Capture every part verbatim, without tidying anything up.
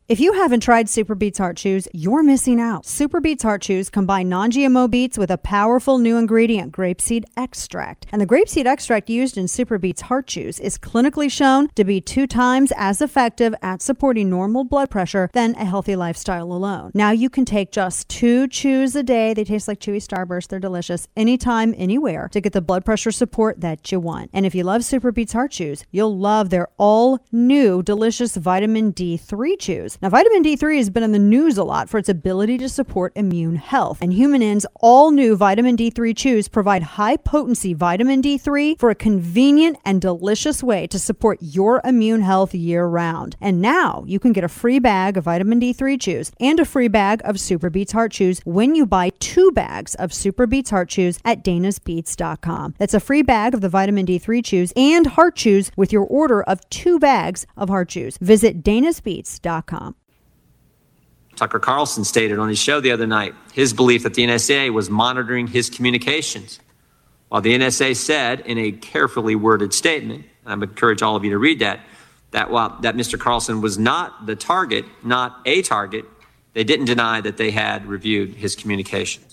If you haven't tried Super Beets Heart Chews, you're missing out. Super Beets Heart Chews combine non-G M O beets with a powerful new ingredient, grapeseed extract. And the grapeseed extract used in Super Beets Heart Chews is clinically shown to be two times as effective at supporting normal blood pressure than a healthy lifestyle alone. Now you can take just two chews a day. They taste like chewy Starburst. They're delicious. Anytime, anywhere to get the blood pressure support that you want. And if you love Super Beets Heart Chews, you'll love their all new delicious vitamin D three chews. Now, vitamin D three has been in the news a lot for its ability to support immune health. And Human In's all-new vitamin D three chews provide high-potency vitamin D three for a convenient and delicious way to support your immune health year-round. And now you can get a free bag of vitamin D three chews and a free bag of Super Beets Heart Chews when you buy two bags of Super Beets Heart Chews at danas beets dot com. That's a free bag of the vitamin D three chews and heart chews with your order of two bags of heart chews. Visit danas beets dot com. Tucker Carlson stated on his show the other night his belief that the N S A was monitoring his communications. While the N S A said in a carefully worded statement, and I would encourage all of you to read that, that while that Mister Carlson was not the target, not a target, they didn't deny that they had reviewed his communications.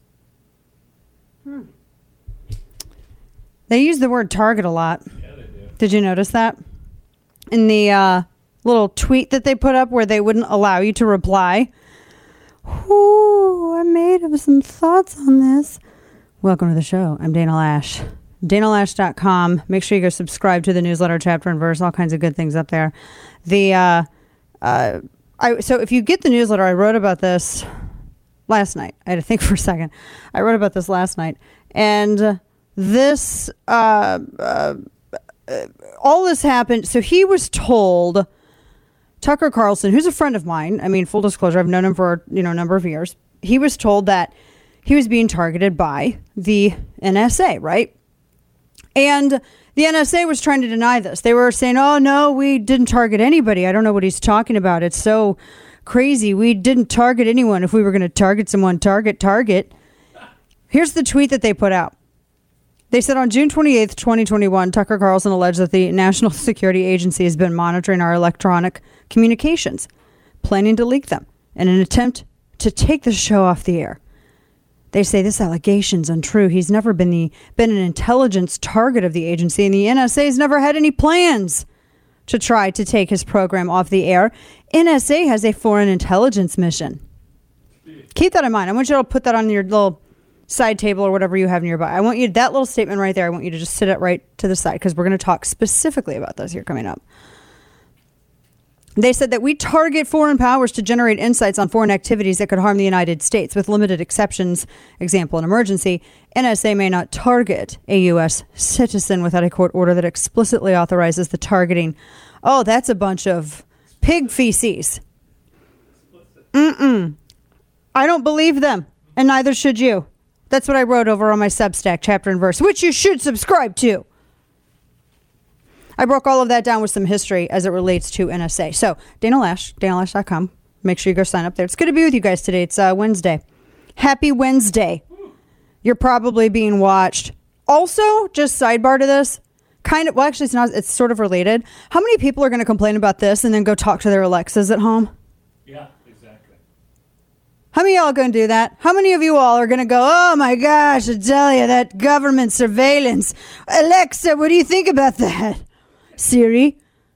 Hmm. They use the word target a lot. Yeah, they do. Did you notice that? In the uh, little tweet that they put up where they wouldn't allow you to reply. Ooh, I made up some thoughts on this. Welcome to the show. I'm Dana Lash. dana lash dot com. Make sure you go subscribe to the newsletter, chapter and verse, all kinds of good things up there. The uh, uh, I so if you get the newsletter, I wrote about this last night. I had to think for a second. I wrote about this last night. And this, uh, uh, uh, all this happened. So he was told... Tucker Carlson, who's a friend of mine, I mean, full disclosure, I've known him for, you know, a number of years. He was told that he was being targeted by the N S A, right? And the N S A was trying to deny this. They were saying, oh, no, we didn't target anybody. I don't know what he's talking about. It's so crazy. We didn't target anyone. If we were going to target someone, target, target. Here's the tweet that they put out. They said on June twenty-eighth, twenty twenty-one, Tucker Carlson alleged that the National Security Agency has been monitoring our electronic communications, planning to leak them in an attempt to take the show off the air. They say this allegation's untrue. He's never been the been an intelligence target of the agency, and the N S A has never had any plans to try to take his program off the air. N S A has a foreign intelligence mission. Keep that in mind. I want you to put that on your little side table or whatever you have nearby. I want you, that little statement right there, I want you to just sit it right to the side because we're going to talk specifically about this here coming up. They said that we target foreign powers to generate insights on foreign activities that could harm the United States, with limited exceptions. Example, in emergency, N S A may not target a U S citizen without a court order that explicitly authorizes the targeting. Oh, that's a bunch of pig feces. Mm-mm. I don't believe them, and neither should you. That's what I wrote over on my Substack, chapter and verse, which you should subscribe to. I broke all of that down with some history as it relates to N S A. So, Dana Lash, dana lash dot com. Make sure you go sign up there. It's good to be with you guys today. It's uh, Wednesday. Happy Wednesday. You're probably being watched. Also, just sidebar to this, kind of, well, actually, it's not, it's sort of related. How many people are going to complain about this and then go talk to their Alexas at home? Yeah. How many of y'all are going to do that? How many of you all are going to go, oh my gosh, I tell you, that government surveillance. Alexa, what do you think about that? Siri?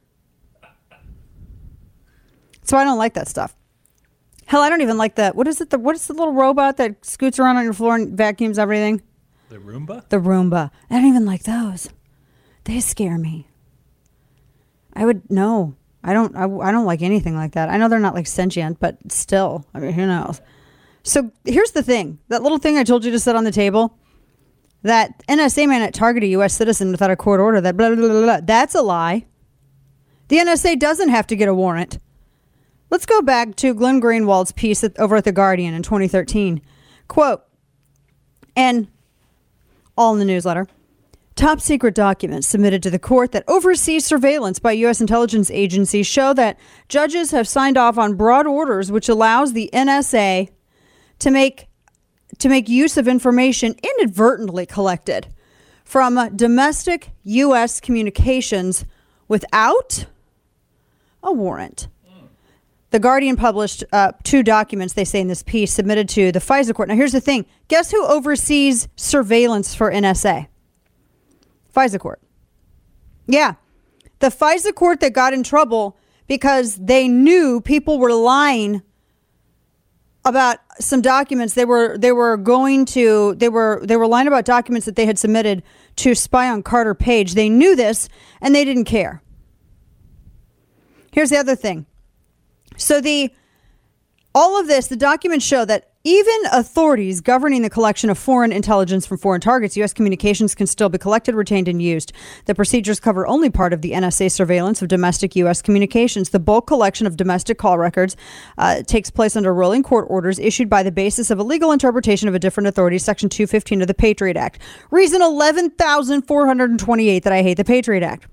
So I don't like that stuff. Hell, I don't even like that. What is it? The, what is the little robot that scoots around on your floor and vacuums everything? The Roomba? The Roomba. I don't even like those. They scare me. I would, no. I don't I, I don't like anything like that. I know they're not like sentient, but still, I mean, who knows? So here's the thing. That little thing I told you to set on the table, that N S A may not target a U S citizen without a court order, that blah, blah, blah, blah, that's a lie. The N S A doesn't have to get a warrant. Let's go back to Glenn Greenwald's piece at, over at The Guardian in twenty thirteen. Quote, and all in the newsletter, top secret documents submitted to the court that oversees surveillance by U S intelligence agencies show that judges have signed off on broad orders which allows the N S A to make to make use of information inadvertently collected from domestic U S communications without a warrant. The Guardian published uh, two documents, they say in this piece, submitted to the FISA court. Now, here's the thing. Guess who oversees surveillance for N S A? FISA court. Yeah. The FISA court that got in trouble because they knew people were lying about some documents. They were they were going to they were they were lying about documents that they had submitted to spy on Carter Page. They knew this and they didn't care. Here's the other thing. So the all of this, the documents show that even authorities governing the collection of foreign intelligence from foreign targets, U S communications can still be collected, retained, and used. The procedures cover only part of the N S A surveillance of domestic U S communications. The bulk collection of domestic call records uh, takes place under rolling court orders issued by the basis of a legal interpretation of a different authority, Section two fifteen of the Patriot Act. Reason eleven thousand four hundred twenty-eight that I hate the Patriot Act.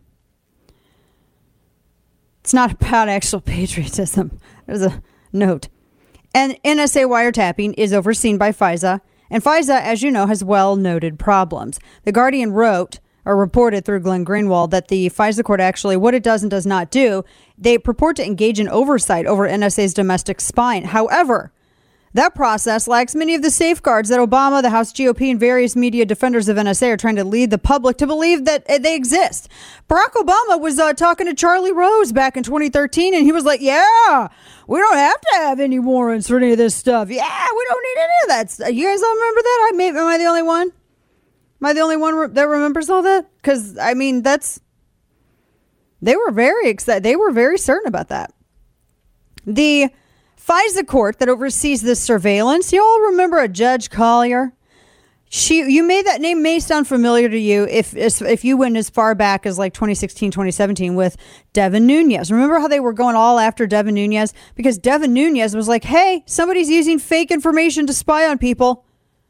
It's not about actual patriotism. There's a note. And N S A wiretapping is overseen by FISA. And FISA, as you know, has well-noted problems. The Guardian wrote, or reported through Glenn Greenwald, that the FISA court actually, what it does and does not do, they purport to engage in oversight over N S A's domestic spying. However, that process lacks many of the safeguards that Obama, the House G O P, and various media defenders of N S A are trying to lead the public to believe that they exist. Barack Obama was uh, talking to Charlie Rose back in twenty thirteen, and he was like, yeah, we don't have to have any warrants for any of this stuff. Yeah, we don't need any of that stuff. You guys all remember that? I may, am I the only one? Am I the only one re- that remembers all that? Because, I mean, that's... They were very excited. They were very certain about that. The FISA court that oversees this surveillance, you all remember a Judge Collier? She, you made that name may sound familiar to you if if you went as far back as like twenty sixteen, twenty seventeen with Devin Nunes. Remember how they were going all after Devin Nunes? Because Devin Nunes was like, hey, somebody's using fake information to spy on people.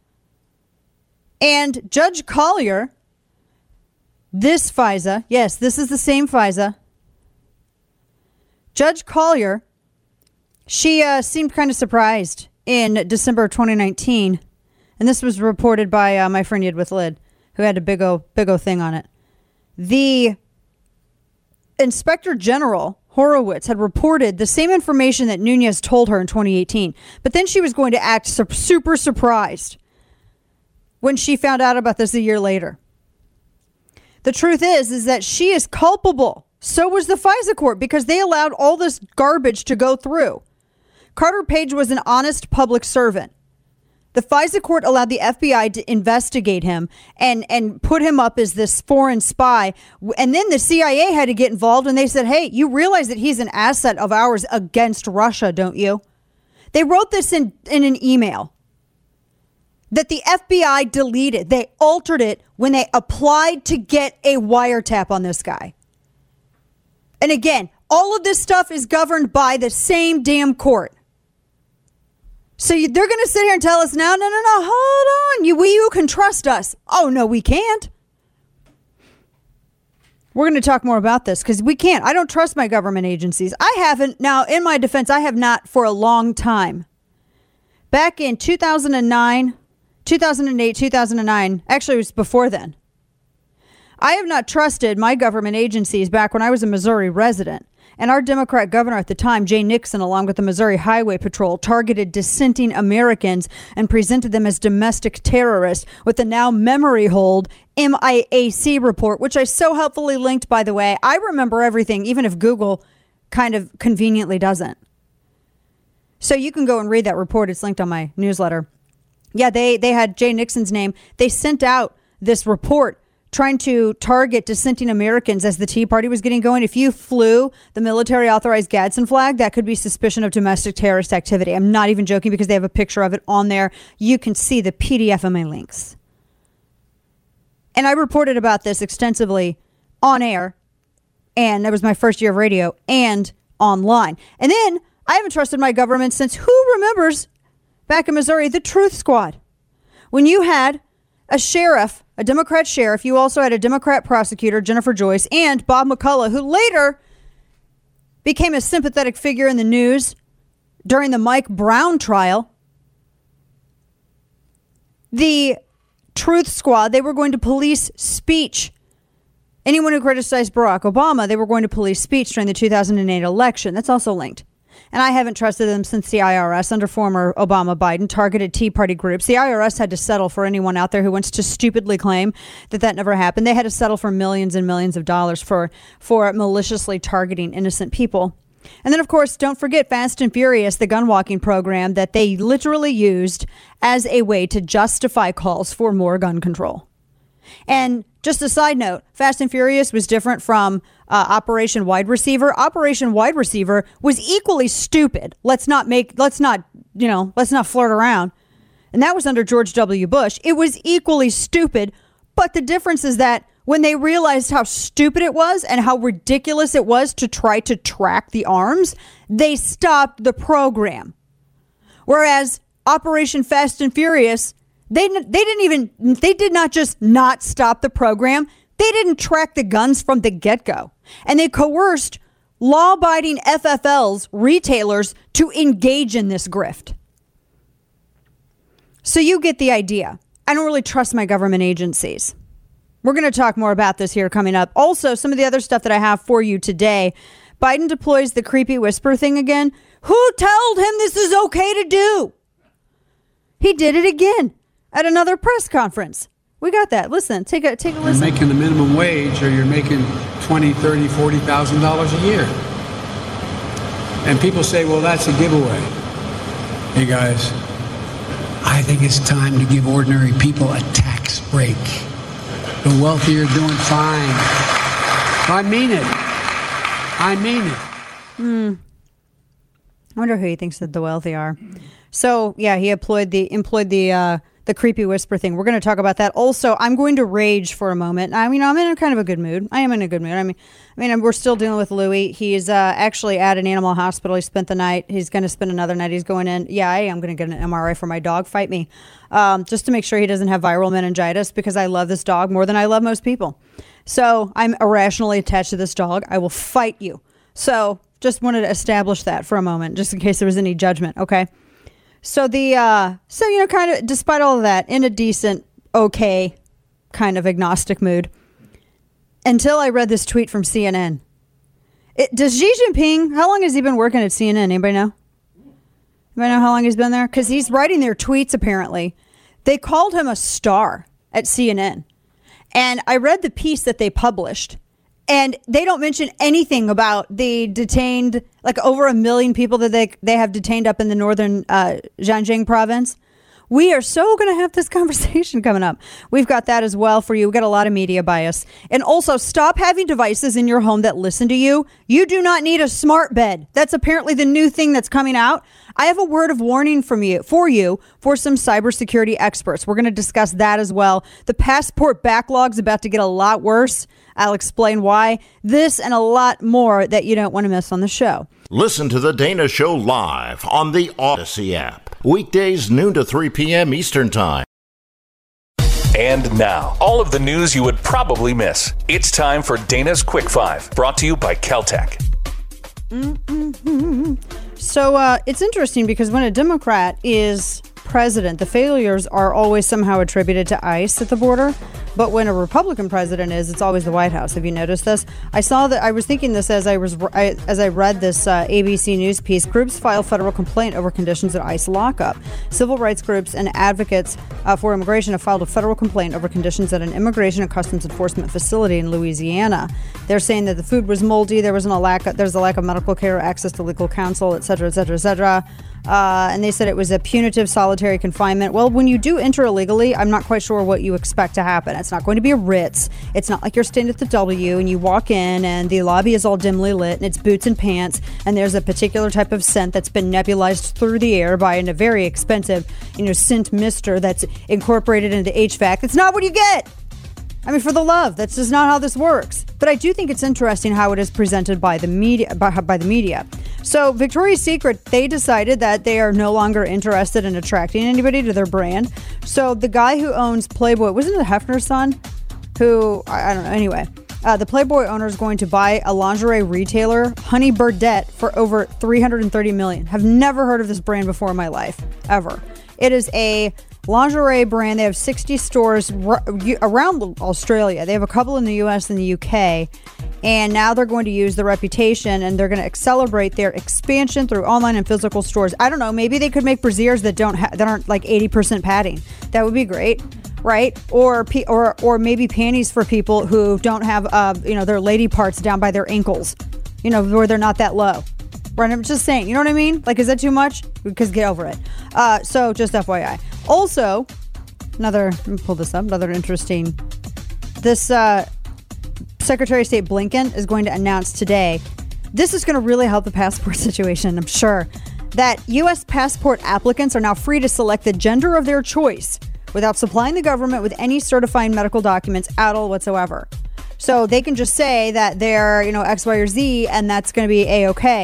And Judge Collier, this FISA, yes, this is the same FISA. Judge Collier, she uh, seemed kind of surprised in December of twenty nineteen. And this was reported by uh, my friend Yidwith Lid, who had a big o, big o thing on it. The Inspector General Horowitz had reported the same information that Nunes told her in twenty eighteen. But then she was going to act su- super surprised when she found out about this a year later. The truth is, is that she is culpable. So was the FISA court because they allowed all this garbage to go through. Carter Page was an honest public servant. The FISA court allowed the F B I to investigate him and, and put him up as this foreign spy. And then the C I A had to get involved and they said, hey, you realize that he's an asset of ours against Russia, don't you? They wrote this in, in an email that the F B I deleted. They altered it when they applied to get a wiretap on this guy. And again, all of this stuff is governed by the same damn court. So you, they're going to sit here and tell us now, no, no, no, hold on. You, we, you can trust us. Oh, no, we can't. We're going to talk more about this because we can't. I don't trust my government agencies. I haven't. Now, in my defense, I have not for a long time. Back in two thousand nine, two thousand eight, two thousand nine, actually it was before then. I have not trusted my government agencies back when I was a Missouri resident. And our Democrat governor at the time, Jay Nixon, along with the Missouri Highway Patrol, targeted dissenting Americans and presented them as domestic terrorists with the now memory hold M I A C report, which I so helpfully linked, by the way. I remember everything, even if Google kind of conveniently doesn't. So you can go and read that report. It's linked on my newsletter. Yeah, they, they had Jay Nixon's name. They sent out this report trying to target dissenting Americans as the Tea Party was getting going. If you flew the military authorized Gadsden flag, that could be suspicion of domestic terrorist activity. I'm not even joking because they have a picture of it on there. You can see the P D F of my links. And I reported about this extensively on air, and that was my first year of radio, and online. And then I haven't trusted my government since, who remembers back in Missouri, the Truth Squad? When you had a sheriff, a Democrat sheriff, you also had a Democrat prosecutor, Jennifer Joyce, and Bob McCullough, who later became a sympathetic figure in the news during the Mike Brown trial. The Truth Squad, they were going to police speech. Anyone who criticized Barack Obama, they were going to police speech during the two thousand eight election. That's also linked. And I haven't trusted them since the I R S under former Obama Biden targeted Tea Party groups. The I R S had to settle for anyone out there who wants to stupidly claim that that never happened. They had to settle for millions and millions of dollars for, for maliciously targeting innocent people. And then, of course, don't forget Fast and Furious, the gun walking program that they literally used as a way to justify calls for more gun control. And just a side note, Fast and Furious was different from uh, Operation Wide Receiver. Operation Wide Receiver was equally stupid. Let's not make, let's not, you know, let's not flirt around. And that was under George W. Bush. It was equally stupid. But the difference is that when they realized how stupid it was and how ridiculous it was to try to track the arms, they stopped the program. Whereas Operation Fast and Furious, They they didn't even, they did not just not stop the program. They didn't track the guns from the get-go. And they coerced law-abiding F F Ls, retailers, to engage in this grift. So you get the idea. I don't really trust my government agencies. We're going to talk more about this here coming up. Also, some of the other stuff that I have for you today. Biden deploys the creepy whisper thing again. Who told him this is okay to do? He did it again at another press conference. We got that. Listen, take a take a listen. You're making the minimum wage, or you're making twenty, thirty, forty thousand dollars a year. And people say, well, that's a giveaway. Hey guys, I think it's time to give ordinary people a tax break. The wealthy are doing fine. I mean it. I mean it. Hmm. I wonder who he thinks that the wealthy are. So yeah, he employed the employed the uh, the creepy whisper thing. We're going to talk about that. Also, I'm going to rage for a moment. I mean, I'm in a kind of a good mood. I am in a good mood. I mean, I mean, we're still dealing with Louis. He's uh, actually at an animal hospital. He spent the night. He's going to spend another night. He's going in. Yeah, I am going to get an M R I for my dog. Fight me, um, just to make sure he doesn't have viral meningitis, because I love this dog more than I love most people. So I'm irrationally attached to this dog. I will fight you. So just wanted to establish that for a moment, just in case there was any judgment. Okay. So the, uh, so, you know, kind of, despite all of that, in a decent, okay, kind of agnostic mood, until I read this tweet from C N N. It, does Xi Jinping, how long has he been working at C N N? Anybody know? Anybody know how long he's been there? Because he's writing their tweets, apparently. They called him a star at C N N. And I read the piece that they published. And they don't mention anything about the detained, like over a million people that they they have detained up in the northern uh, Zhejiang province. We are so going to have this conversation coming up. We've got that as well for you. We've got a lot of media bias. And also, stop having devices in your home that listen to you. You do not need a smart bed. That's apparently the new thing that's coming out. I have a word of warning from you for you for some cybersecurity experts. We're going to discuss that as well. The passport backlog's about to get a lot worse. I'll explain why. This and a lot more that you don't want to miss on the show. Listen to The Dana Show live on the Odyssey app. Weekdays noon to three p.m. Eastern Time. And now, all of the news you would probably miss. It's time for Dana's Quick Five, brought to you by Caltech. Mm-hmm. So uh, it's interesting because when a Democrat is president, the failures are always somehow attributed to ICE at the border. But when a Republican president is, it's always the White House. Have you noticed this? I saw that. I was thinking this as I was I, as I read this uh, A B C News piece. Groups file federal complaint over conditions at ICE lockup. Civil rights groups and advocates uh, for immigration have filed a federal complaint over conditions at an immigration and customs enforcement facility in Louisiana. They're saying that the food was moldy. There wasn't a lack. Of, there's a lack of medical care, access to legal counsel, et cetera, et cetera, et cetera. Uh, and they said it was a punitive solitary confinement. Well, when you do enter illegally, I'm not quite sure what you expect to happen. It's not going to be a Ritz. It's not like you're staying at the W and you walk in and the lobby is all dimly lit and it's boots and pants and there's a particular type of scent that's been nebulized through the air by a very expensive, you know, scent mister that's incorporated into H V A C. That's not what you get. I mean, for the love, that's just not how this works. But I do think it's interesting how it is presented by the media. By, by the media. So Victoria's Secret, they decided that they are no longer interested in attracting anybody to their brand. So the guy who owns Playboy, wasn't it Hefner's son? Who, I, I don't know, anyway. Uh, the Playboy owner is going to buy a lingerie retailer, Honey Birdette, for over three hundred thirty million dollars. Have never heard of this brand before in my life, ever. It is a lingerie brand. They have sixty stores r- around Australia. They have a couple in the U S and the U K. And now they're going to use the reputation and they're going to accelerate their expansion through online and physical stores. I don't know. Maybe they could make brassieres that don't ha- that aren't like eighty percent padding. That would be great, right? Or or or maybe panties for people who don't have uh you know their lady parts down by their ankles, you know, where they're not that low. Right? I'm just saying. You know what I mean? Like, is that too much? Because get over it. Uh, so just F Y I. Also, another. Let me pull this up. Another interesting. This. Uh, Secretary of State Blinken is going to announce today, this is going to really help the passport situation, I'm sure, that U S passport applicants are now free to select the gender of their choice without supplying the government with any certifying medical documents at all whatsoever. So they can just say that they're, you know, X, Y, or Z, and that's going to be A-okay.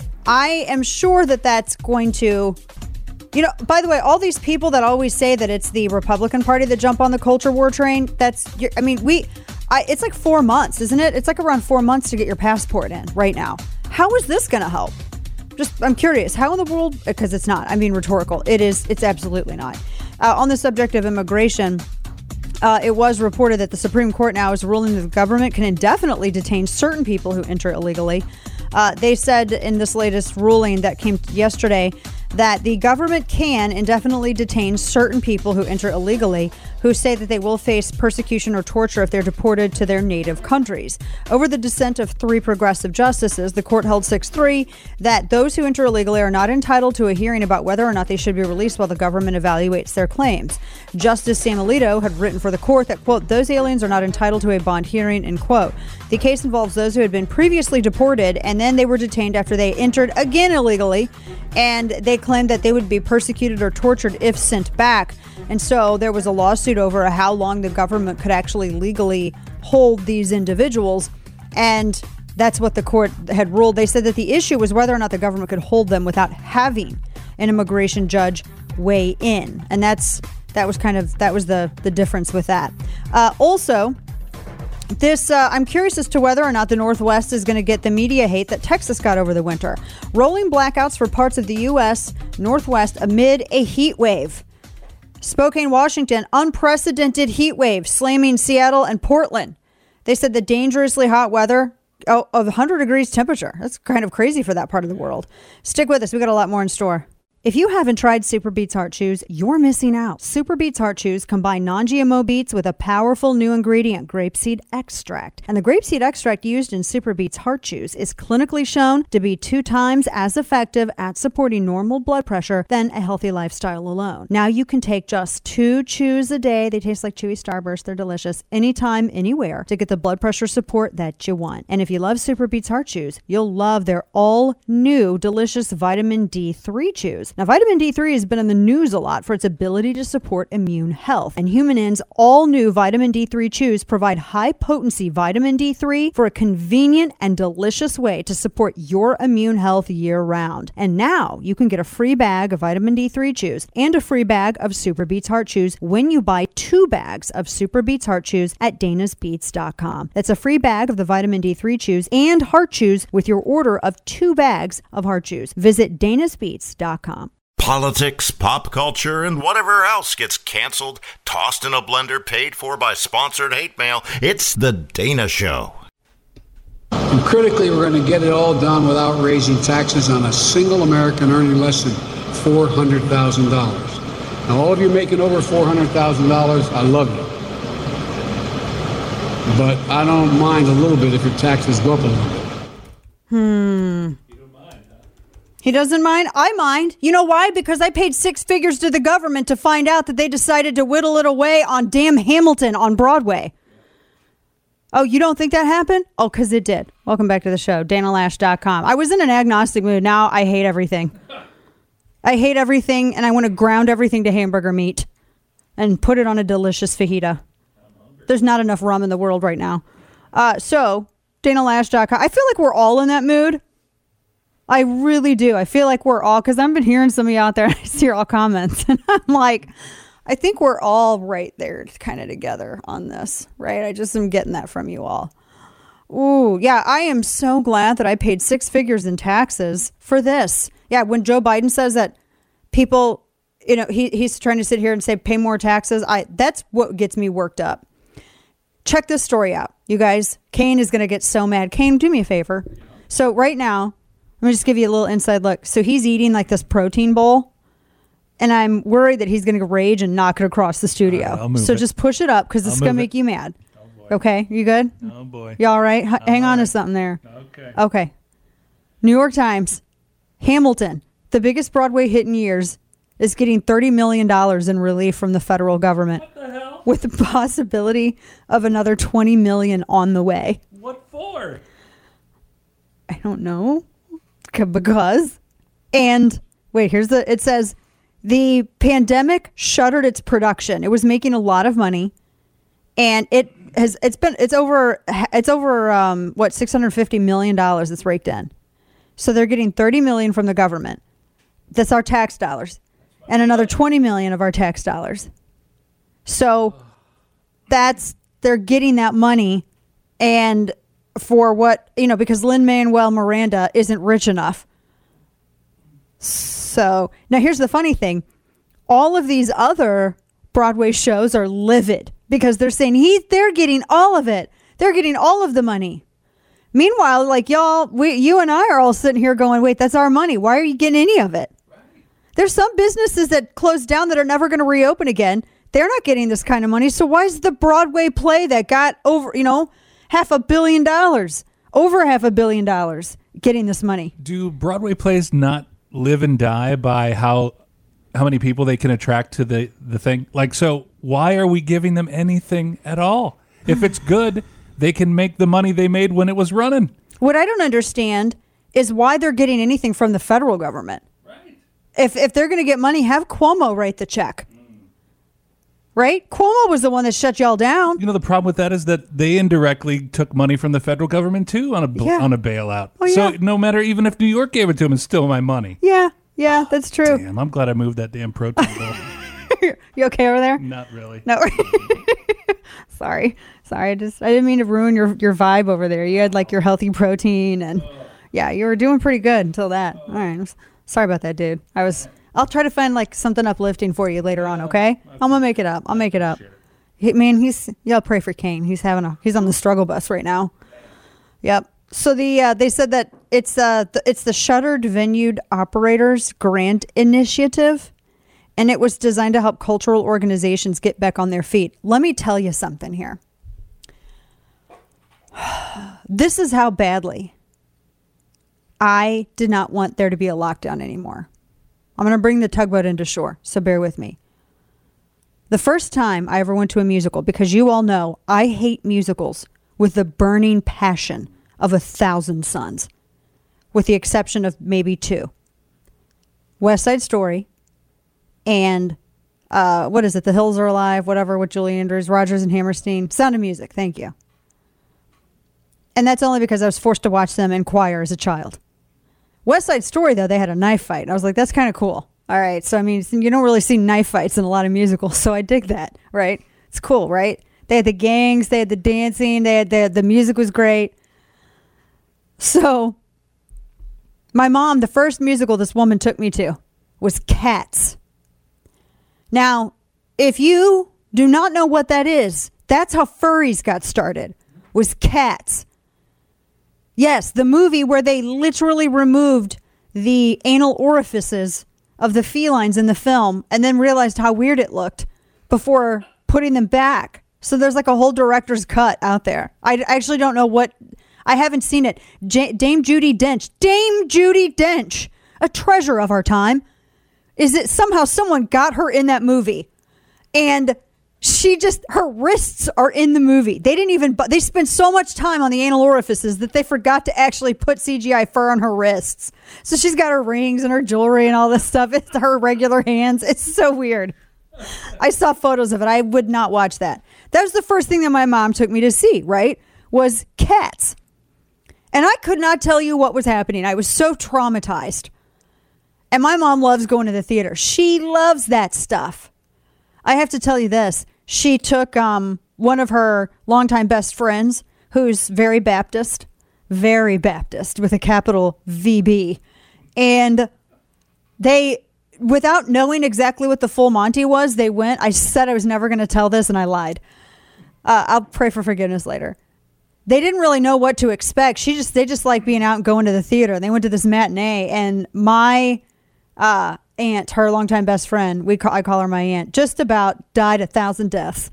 I am sure that that's going to, you know, by the way, all these people that always say that it's the Republican Party that jump on the culture war train, that's, I mean, we... I, it's like four months, isn't it? It's like around four months to get your passport in right now. How is this going to help? Just, I'm curious. How in the world? Because it's not. I mean, rhetorical. It is. It's absolutely not. Uh, on the subject of immigration, uh, it was reported that the Supreme Court now is ruling that the government can indefinitely detain certain people who enter illegally. Uh, they said in this latest ruling that came yesterday that the government can indefinitely detain certain people who enter illegally who say that they will face persecution or torture if they're deported to their native countries. Over the dissent of three progressive justices, the court held six three that those who enter illegally are not entitled to a hearing about whether or not they should be released while the government evaluates their claims. Justice Sam Alito had written for the court that, quote, those aliens are not entitled to a bond hearing, end quote. The case involves those who had been previously deported and then they were detained after they entered again illegally, and they claimed that they would be persecuted or tortured if sent back. And so there was a lawsuit over how long the government could actually legally hold these individuals. And that's what the court had ruled. They said that the issue was whether or not the government could hold them without having an immigration judge weigh in. And that's that was kind of that was the, the difference with that. Uh, also, This, uh, I'm curious as to whether or not the Northwest is going to get the media hate that Texas got over the winter. Rolling blackouts for parts of the U S Northwest amid a heat wave. Spokane, Washington, unprecedented heat wave slamming Seattle and Portland. They said the dangerously hot weather oh, of one hundred degrees temperature. That's kind of crazy for that part of the world. Stick with us. We got a lot more in store. If you haven't tried Super Beets Heart Chews, you're missing out. Super Beets Heart Chews combine non-G M O beets with a powerful new ingredient, grapeseed extract. And the grapeseed extract used in Super Beets Heart Chews is clinically shown to be two times as effective at supporting normal blood pressure than a healthy lifestyle alone. Now you can take just two chews a day. They taste like chewy Starburst. They're delicious. Anytime, anywhere to get the blood pressure support that you want. And if you love Super Beets Heart Chews, you'll love their all new delicious vitamin D three chews. Now, vitamin D three has been in the news a lot for its ability to support immune health. And Human N's all new vitamin D three chews provide high potency vitamin D three for a convenient and delicious way to support your immune health year round. And now you can get a free bag of vitamin D three chews and a free bag of Super Beets Heart Chews when you buy two bags of Super Beets Heart Chews at danas beets dot com. That's a free bag of the vitamin D three chews and heart chews with your order of two bags of heart chews. Visit danas beets dot com. Politics, pop culture, and whatever else gets canceled, tossed in a blender, paid for by sponsored hate mail. It's The Dana Show. And critically, we're going to get it all done without raising taxes on a single American earning less than four hundred thousand dollars. Now, all of you making over four hundred thousand dollars, I love you. But I don't mind a little bit if your taxes go up a little bit. Hmm. He doesn't mind? I mind. You know why? Because I paid six figures to the government to find out that they decided to whittle it away on damn Hamilton on Broadway. Oh, you don't think that happened? Oh, because it did. Welcome back to the show, dana lash dot com. I was in an agnostic mood. Now I hate everything. I hate everything, and I want to ground everything to hamburger meat and put it on a delicious fajita. There's not enough rum in the world right now. Uh, so, dana lash dot com. I feel like we're all in that mood. I really do. I feel like we're all, because I've been hearing some of you out there, and I see all comments, and I'm like, I think we're all right there kind of together on this, right? I just am getting that from you all. Ooh, yeah, I am so glad that I paid six figures in taxes for this. Yeah, when Joe Biden says that people, you know, he he's trying to sit here and say pay more taxes, I that's what gets me worked up. check this story out, you guys. Kane is going to get so mad. Kane, do me a favor. So right now, let me just give you a little inside look. So he's eating like this protein bowl, and I'm worried that he's going to rage and knock it across the studio. All right, so it. just push it up because this is going to make you mad. Oh, okay, you good? Oh boy. You all right? H- all hang on right. to something there. Okay. Okay. New York Times, Hamilton, the biggest Broadway hit in years, is getting thirty million dollars in relief from the federal government. What the hell? With the possibility of another twenty million dollars on the way. What for? I don't know. C- Because. And wait, here's the, it says the pandemic shuttered its production. It was making a lot of money, and it has, it's been, it's over, it's over, um, what, six hundred fifty million dollars it's raked in. So they're getting thirty million dollars from the government. That's our tax dollars. And another twenty million dollars of our tax dollars. So that's, they're getting that money, and for what, you know, because Lin-Manuel Miranda isn't rich enough. So now here's the funny thing. All of these other Broadway shows are livid because they're saying he, they're getting all of it. They're getting all of the money. Meanwhile, like y'all, we, you and I are all sitting here going, wait, that's our money. Why are you getting any of it? Right. There's some businesses that closed down that are never going to reopen again. They're not getting this kind of money. So why is the Broadway play that got over, you know, half a billion dollars, over half a billion dollars getting this money? Do Broadway plays not live and die by how how many people they can attract to the, the thing? Like, so why are we giving them anything at all? If it's good, they can make the money they made when it was running. What I don't understand is why they're getting anything from the federal government. Right. If if they're going to get money, have Cuomo write the check. Right? Cuomo was the one that shut y'all down. You know, the problem with that is that they indirectly took money from the federal government too on a Yeah. on a bailout. Oh, so yeah. no matter, even if New York gave it to them, it's still my money. Yeah, yeah, that's true. Damn, I'm glad I moved that damn protein bill. You okay over there? Not really. No. Sorry. Sorry. I just I didn't mean to ruin your, your vibe over there. You had like your healthy protein, and yeah, you were doing pretty good until that. All right. I'm s- sorry about that, dude. I was I'll try to find like something uplifting for you later on, okay? I'm gonna make it up. I'll make it up. He, man, he's y'all pray for Kane. He's having a he's on the struggle bus right now. Yep. So the uh, they said that it's uh the, it's the Shuttered Venue Operators Grant Initiative, and it was designed to help cultural organizations get back on their feet. Let me tell you something here. This is how badly I did not want there to be a lockdown anymore. I'm going to bring the tugboat into shore, so bear with me. The first time I ever went to a musical, because you all know I hate musicals with the burning passion of a thousand suns, with the exception of maybe two. West Side Story and uh, what is it? The Hills Are Alive, whatever, with Julie Andrews, Rodgers and Hammerstein. Sound of Music, thank you. And that's only because I was forced to watch them in choir as a child. West Side Story, though, they had a knife fight. And I was like, that's kind of cool. All right. So, I mean, you don't really see knife fights in a lot of musicals. So I dig that, right? It's cool, right? They had the gangs. They had the dancing. They had the, the music was great. So my mom, the first musical this woman took me to was Cats. Now, if you do not know what that is, that's how furries got started, was Cats. Yes, the movie where they literally removed the anal orifices of the felines in the film and then realized how weird it looked before putting them back. So there's like a whole director's cut out there. I actually don't know what... I haven't seen it. J- Dame Judi Dench. Dame Judi Dench, a treasure of our time. Is it somehow someone got her in that movie? And... she just, her wrists are in the movie. They didn't even, they spent so much time on the anal orifices that they forgot to actually put C G I fur on her wrists. So she's got her rings and her jewelry and all this stuff. It's her regular hands. It's so weird. I saw photos of it. I would not watch that. That was the first thing that my mom took me to see, right? Was Cats. And I could not tell you what was happening. I was so traumatized. And my mom loves going to the theater. She loves that stuff. I have to tell you this. She took um, one of her longtime best friends, who's very Baptist, very Baptist with a capital V B. And they, without knowing exactly what the full Monty was, they went. I said I was never going to tell this, and I lied. Uh, I'll pray for forgiveness later. They didn't really know what to expect. She just, they just like being out and going to the theater. They went to this matinee, and my uh, aunt, her longtime best friend, we call, I call her my aunt, just about died a thousand deaths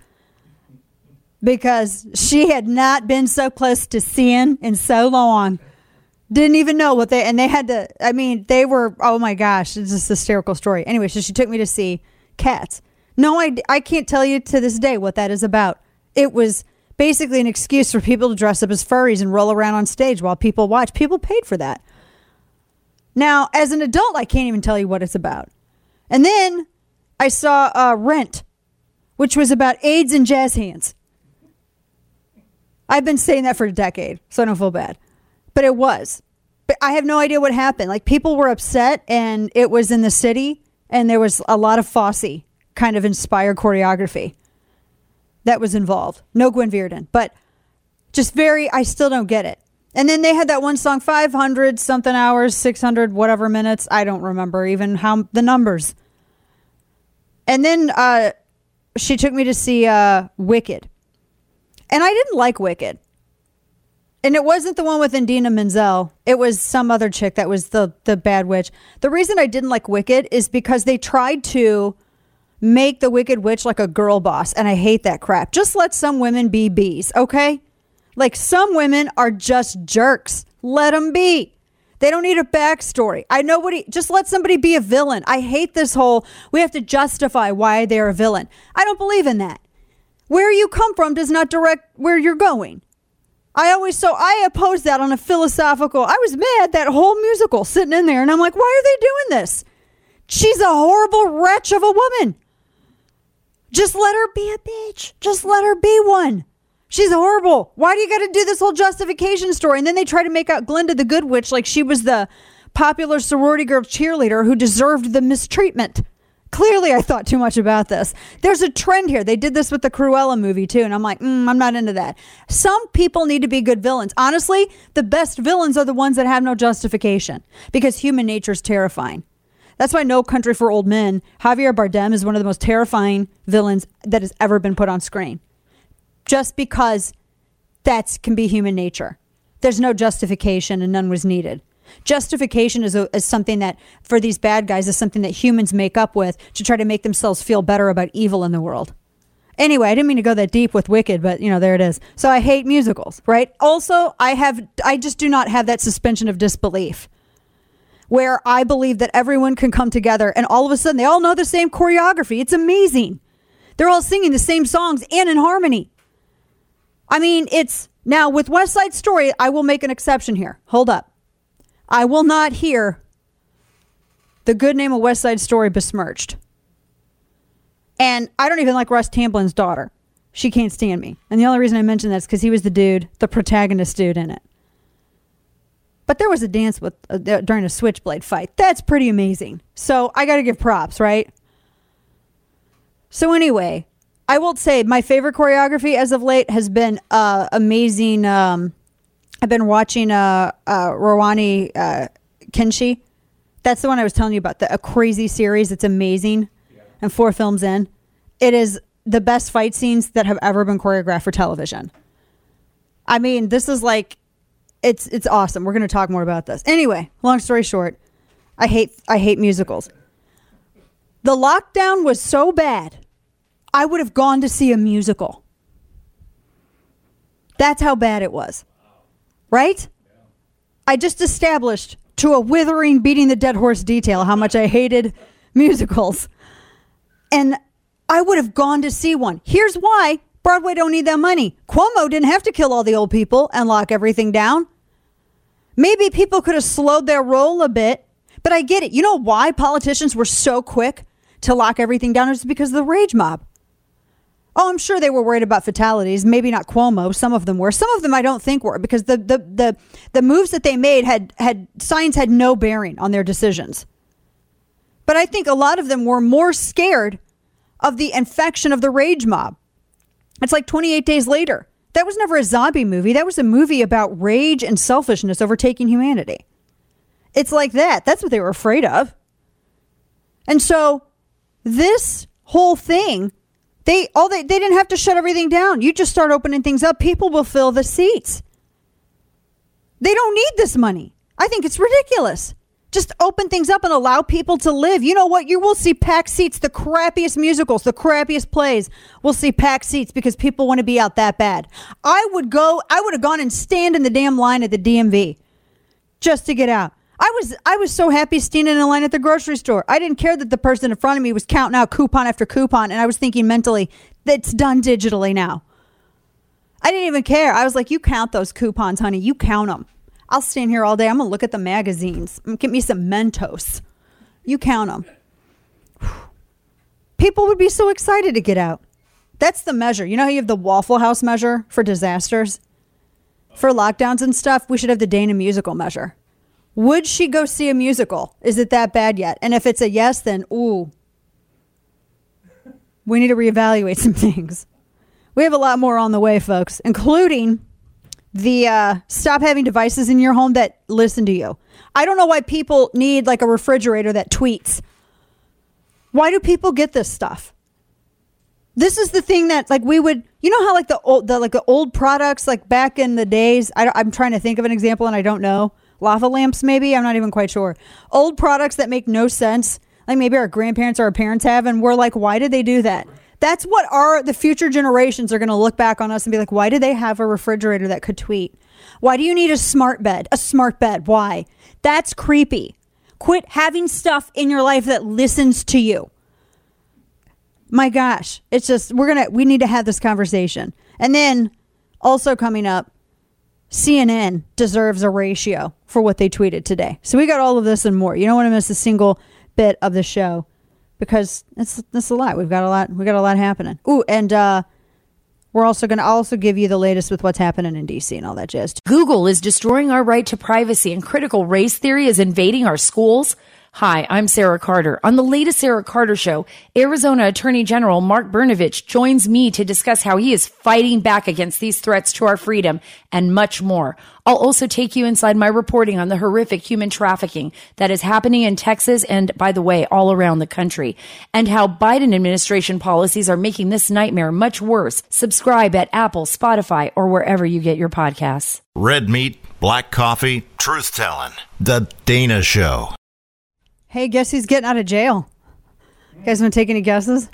because she had not been so close to seeing in so long. Didn't even know what they, and they had to, I mean, they were, oh my gosh, it's just a hysterical story. Anyway, so she took me to see Cats. No, I, I can't tell you to this day what that is about. It was basically an excuse for people to dress up as furries and roll around on stage while people watch. People paid for that. Now, as an adult, I can't even tell you what it's about. And then I saw uh, Rent, which was about AIDS and jazz hands. I've been saying that for a decade, so I don't feel bad. But it was. But I have no idea what happened. Like, people were upset, and it was in the city, and there was a lot of Fosse kind of inspired choreography that was involved. No Gwen Verdon, but just very, I still don't get it. And then they had that one song, five hundred something hours, six hundred whatever minutes. I don't remember even how the numbers. And then uh, she took me to see uh, Wicked. And I didn't like Wicked. And it wasn't the one with Idina Menzel. It was some other chick that was the, the bad witch. The reason I didn't like Wicked is because they tried to make the Wicked Witch like a girl boss. And I hate that crap. Just let some women be bees, okay? Like, some women are just jerks. Let them be. They don't need a backstory. I know what he, just let somebody be a villain. I hate this whole, we have to justify why they're a villain. I don't believe in that. Where you come from does not direct where you're going. I always, so I oppose that on a philosophical, I was mad that whole musical sitting in there, and I'm like, why are they doing this? She's a horrible wretch of a woman. Just let her be a bitch. Just let her be one. She's horrible. Why do you got to do this whole justification story? And then they try to make out Glinda the Good Witch like she was the popular sorority girl cheerleader who deserved the mistreatment. Clearly, I thought too much about this. There's a trend here. They did this with the Cruella movie, too. And I'm like, mm, I'm not into that. Some people need to be good villains. Honestly, the best villains are the ones that have no justification because human nature is terrifying. That's why No Country for Old Men, Javier Bardem is one of the most terrifying villains that has ever been put on screen. Just because that can be human nature. There's no justification and none was needed. Justification is, a, is something that, for these bad guys, is something that humans make up with to try to make themselves feel better about evil in the world. Anyway, I didn't mean to go that deep with Wicked, but, you know, there it is. So I hate musicals, right? Also, I have, I just do not have that suspension of disbelief where I believe that everyone can come together and all of a sudden they all know the same choreography. It's amazing. They're all singing the same songs and in harmony. I mean, it's, now with West Side Story, I will make an exception here. Hold up. I will not hear the good name of West Side Story besmirched. And I don't even like Russ Tamblin's daughter. She can't stand me. And the only reason I mention that is because he was the dude, the protagonist dude in it. But there was a dance with uh, during a switchblade fight. That's pretty amazing. So I got to give props, right? So anyway, I will say my favorite choreography as of late has been uh, amazing. Um, I've been watching uh, uh, Rurouni uh, Kenshin. That's the one I was telling you about, the, a crazy series. It's amazing. Yeah. And four films in. It is the best fight scenes that have ever been choreographed for television. I mean, this is like, it's it's awesome. We're going to talk more about this. Anyway, long story short, I hate I hate musicals. The lockdown was so bad, I would have gone to see a musical. That's how bad it was. Right? I just established to a withering, beating the dead horse detail how much I hated musicals. And I would have gone to see one. Here's why. Broadway don't need that money. Cuomo didn't have to kill all the old people and lock everything down. Maybe people could have slowed their roll a bit, but I get it. You know why politicians were so quick to lock everything down? It's because of the rage mob. Oh, I'm sure they were worried about fatalities. Maybe not Cuomo. Some of them were. Some of them I don't think were, because the the the, the moves that they made had, had science had no bearing on their decisions. But I think a lot of them were more scared of the infection of the rage mob. It's like twenty-eight Days Later. That was never a zombie movie. That was a movie about rage and selfishness overtaking humanity. It's like that. That's what they were afraid of. And so this whole thing They all they, they didn't have to shut everything down. You just start opening things up. People will fill the seats. They don't need this money. I think it's ridiculous. Just open things up and allow people to live. You know what? You will see packed seats. The crappiest musicals, the crappiest plays will see packed seats because people want to be out that bad. I would go, I would have gone and stand in the damn line at the D M V just to get out. I was I was so happy standing in a line at the grocery store. I didn't care that the person in front of me was counting out coupon after coupon, and I was thinking mentally, that's done digitally now. I didn't even care. I was like, you count those coupons, honey. You count them. I'll stand here all day. I'm going to look at the magazines. Get me some Mentos. You count them. People would be so excited to get out. That's the measure. You know how you have the Waffle House measure for disasters? For lockdowns and stuff, we should have the Dana musical measure. Would she go see a musical? Is it that bad yet? And if it's a yes, then ooh. We need to reevaluate some things. We have a lot more on the way, folks, including the uh, stop having devices in your home that listen to you. I don't know why people need like a refrigerator that tweets. Why do people get this stuff? This is the thing that like we would, you know how like the old, the like the old products like back in the days. I, I'm trying to think of an example and I don't know. Lava lamps, maybe. I'm not even quite sure. Old products that make no sense. Like maybe our grandparents or our parents have, and we're like, why did they do that? That's what our the future generations are going to look back on us and be like, why did they have a refrigerator that could tweet? Why do you need a smart bed? A smart bed. Why? That's creepy. Quit having stuff in your life that listens to you. My gosh. It's just, we're going to, we need to have this conversation. And then also coming up, C N N deserves a ratio for what they tweeted today. So we got all of this and more. You don't want to miss a single bit of the show. Because it's it's a lot. We've got a lot. We got a lot happening. Ooh, and uh, we're also going to also give you the latest with what's happening in D C and all that jazz. Google is destroying our right to privacy, and critical race theory is invading our schools. Hi, I'm Sarah Carter. On the latest Sarah Carter Show, Arizona Attorney General Mark Brnovich joins me to discuss how he is fighting back against these threats to our freedom and much more. I'll also take you inside my reporting on the horrific human trafficking that is happening in Texas and, by the way, all around the country, and how Biden administration policies are making this nightmare much worse. Subscribe at Apple, Spotify, or wherever you get your podcasts. Red meat, black coffee, truth-telling. The Dana Show. Hey, guess who's getting out of jail? You guys want to take any guesses?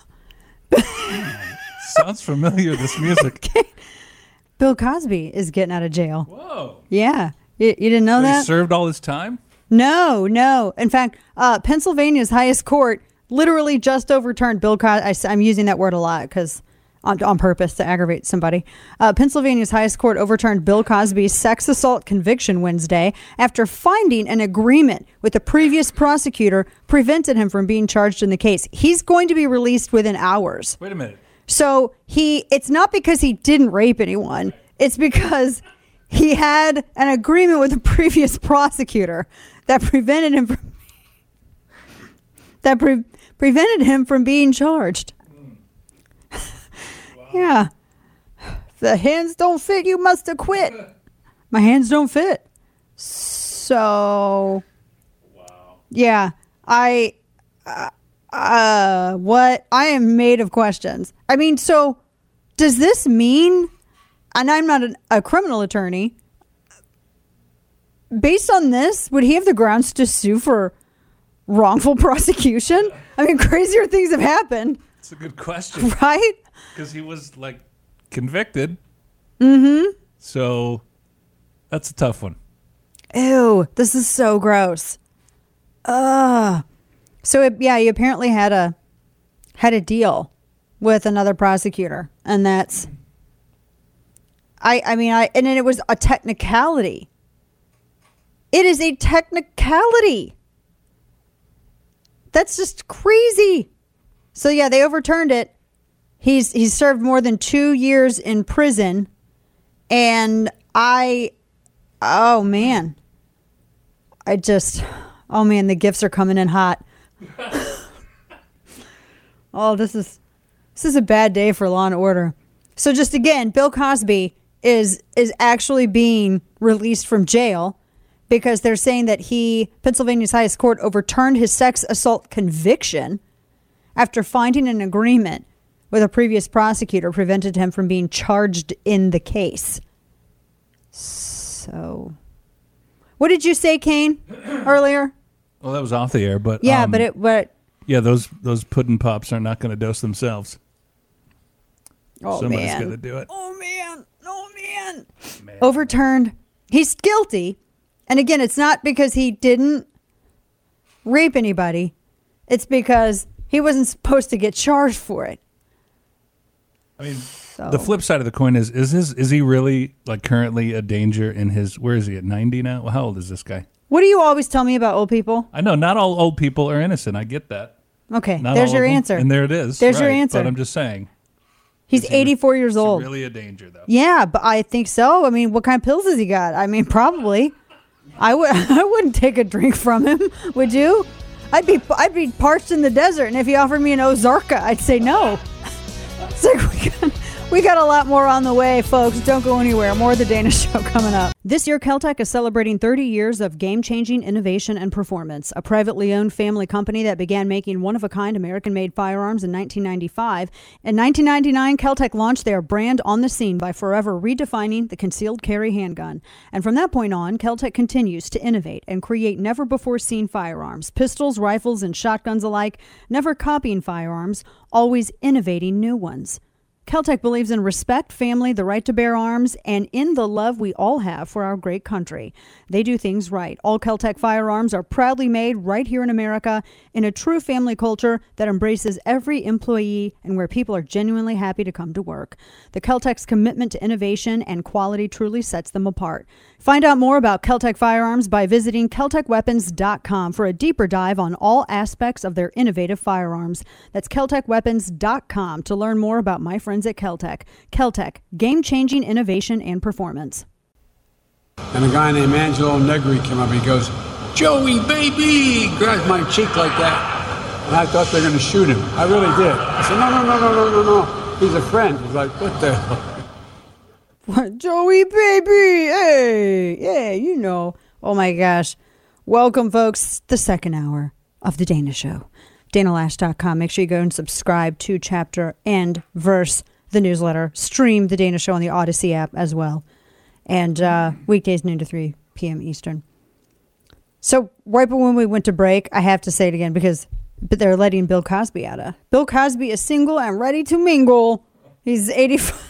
Sounds familiar, this music. Okay. Bill Cosby is getting out of jail. Whoa. Yeah. You, you didn't know So that? he served all his time? No, no. In fact, uh, Pennsylvania's highest court literally just overturned Bill Cosby. I'm using that word a lot because on, on purpose to aggravate somebody. Uh, Pennsylvania's highest court overturned Bill Cosby's sex assault conviction Wednesday after finding an agreement with the previous prosecutor prevented him from being charged in the case. He's going to be released within hours. Wait a minute. So he, it's not because he didn't rape anyone. It's because he had an agreement with the previous prosecutor that prevented him from, that pre- prevented him from being charged. Wow. Yeah. If the hands don't fit, you must have quit. My hands don't fit. So, wow. Yeah, I, uh, Uh, what? I am made of questions. I mean, so does this mean, and I'm not an, a criminal attorney, based on this, would he have the grounds to sue for wrongful prosecution? I mean, crazier things have happened. It's a good question. Right? Because he was, like, convicted. Mm-hmm. So that's a tough one. Ew, this is so gross. Ugh. So it, yeah, he apparently had a had a deal with another prosecutor, and that's I I mean I and then it was a technicality. It is a technicality. That's just crazy. So yeah, they overturned it. He's he's served more than two years in prison, and I oh man. I just oh man, the gifts are coming in hot. Oh, this is this is a bad day for Law and Order. So just again, Bill Cosby is is actually being released from jail because they're saying that he Pennsylvania's highest court overturned his sex assault conviction after finding an agreement with a previous prosecutor prevented him from being charged in the case. So, what did you say, Kane, earlier? Well, that was off the air, but yeah, um, but it but yeah, those those pudding pops are not going to dose themselves. oh Somebody's man, going to do it. oh man, oh man. man, overturned. He's guilty, and again, it's not because he didn't rape anybody; it's because he wasn't supposed to get charged for it. I mean, so. The flip side of the coin is is his is he really like currently a danger in his? Where is he at ninety now? How old is this guy? What do you always tell me about old people? I know not all old people are innocent. I get that. Okay, not there's all your of them, answer. and there it is. There's right, your answer. But I'm just saying. He's eighty-four years old. Really a danger, though. Yeah, but I think so. I mean, what kind of pills has he got? I mean, probably. I would. I wouldn't take a drink from him. Would you? I'd be. I'd be parched in the desert, and if he offered me an Ozarka, I'd say no. It's like we got, we got a lot more on the way, folks. Don't go anywhere. More of the Dana Show coming up. This year, Keltec is celebrating thirty years of game-changing innovation and performance. A privately owned family company that began making one-of-a-kind American-made firearms in nineteen ninety-five. In nineteen ninety-nine, Keltec launched their brand on the scene by forever redefining the concealed carry handgun. And from that point on, Keltec continues to innovate and create never-before-seen firearms, pistols, rifles, and shotguns alike, never copying firearms, always innovating new ones. Keltec believes in respect, family, the right to bear arms, and in the love we all have for our great country. They do things right. All Keltec firearms are proudly made right here in America in a true family culture that embraces every employee and where people are genuinely happy to come to work. The Keltec's commitment to innovation and quality truly sets them apart. Find out more about Keltec firearms by visiting Keltec Weapons dot com for a deeper dive on all aspects of their innovative firearms. That's Keltec Weapons dot com to learn more about my friends at Keltec. Keltec, game-changing innovation and performance. And a guy named Angelo Negri came up and he goes, "Joey, baby!" He grabs my cheek like that. And I thought they were going to shoot him. I really did. I said, no, no, no, no, no, no, no. He's a friend. He's like, what the hell? What, Joey, baby? Hey, yeah, you know. Oh, my gosh. Welcome, folks. The second hour of The Dana Show. Dana Lash dot com. Make sure you go and subscribe to Chapter and Verse, the newsletter. Stream The Dana Show on the Odyssey app as well. And uh, weekdays noon to three p.m. Eastern. So right when we went to break, I have to say it again because but they're letting Bill Cosby out of. Bill Cosby is single and ready to mingle. He's eighty-five.